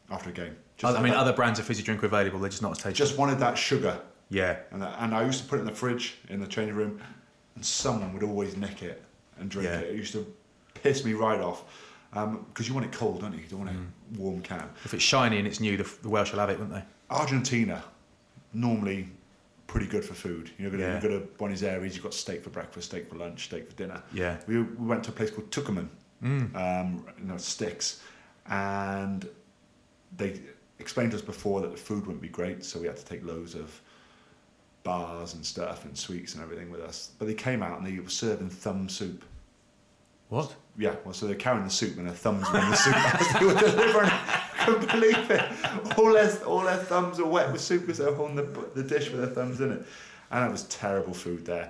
after a game. Other brands of fizzy drink are available. They're just not as tasty. Just wanted that sugar. Yeah. And I used to put it in the fridge in the changing room, and someone would always nick it and drink it. It used to piss me right off. Because you want it cold, don't you? You don't want a warm can. If it's shiny and it's new, the Welsh will have it, won't they? Argentina, normally pretty good for food. You go to Buenos Aires, you've got steak for breakfast, steak for lunch, steak for dinner. Yeah. We went to a place called Tucumán, sticks, and they explained to us before that the food wouldn't be great, so we had to take loads of bars and stuff and sweets and everything with us. But they came out and they were serving thumb soup. What? Yeah, well, so they're carrying the soup and their thumbs were in the soup as they were delivering it. I couldn't believe it. All their thumbs were wet with soup because they were holding the dish with their thumbs in it. And it was terrible food there.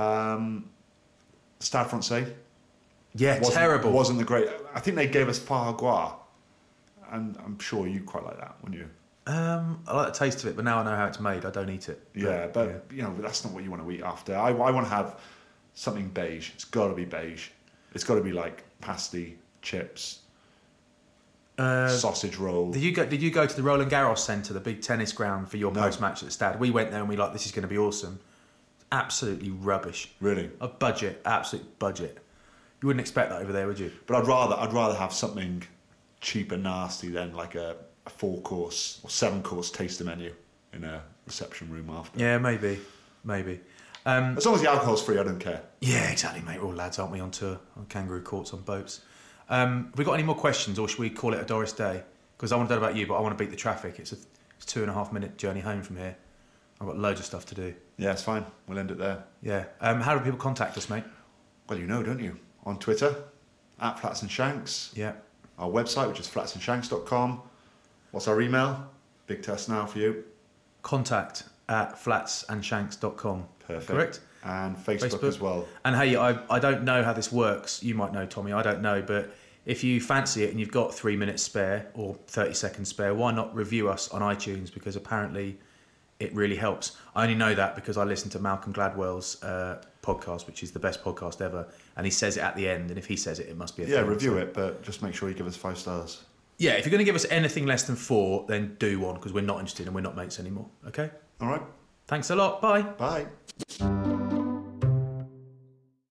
Stade Francais. Yeah, terrible. Wasn't the great. I think they gave us foie gras. And I'm sure you quite like that, wouldn't you? I like the taste of it, but now I know how it's made, I don't eat it. Yeah, but that's not what you want to eat after. I want to have something beige. It's got to be beige. It's got to be like pasty, chips, sausage roll. Did you go to the Roland Garros Centre, the big tennis ground, for your post-match at the Stade? We went there and we this is going to be awesome. Absolutely rubbish. Really? A budget, absolute budget. You wouldn't expect that over there, would you? But I'd rather have something cheap and nasty than like a 4-course or 7-course taster menu in a reception room after. Yeah, maybe. As long as the alcohol's free, I don't care. Yeah, exactly, mate. We're all lads, aren't we, on tour, on kangaroo courts, on boats. Have we got any more questions, or should we call it a Doris Day? Because I want to know about you, but I want to beat the traffic. It's a 2.5 minute journey home from here. I've got loads of stuff to do. Yeah, it's fine. We'll end it there. Yeah. How do people contact us, mate? Well, you know, don't you? On Twitter, @FlatsandShanks. Yeah. Our website, which is flatsandshanks.com. What's our email? Big test now for you. contact@flatsandshanks.com. Perfect. Correct? And Facebook as well. And hey, I don't know how this works. You might know, Tommy. I don't know. But if you fancy it and you've got 3 minutes spare or 30 seconds spare, why not review us on iTunes? Because apparently it really helps. I only know that because I listened to Malcolm Gladwell's podcast, which is the best podcast ever. And he says it at the end. And if he says it, it must be a thing. Review it, but just make sure you give us 5 stars. Yeah, if you're going to give us anything less than 4, then do one, because we're not interested and we're not mates anymore. Okay? All right. Thanks a lot. Bye. Bye.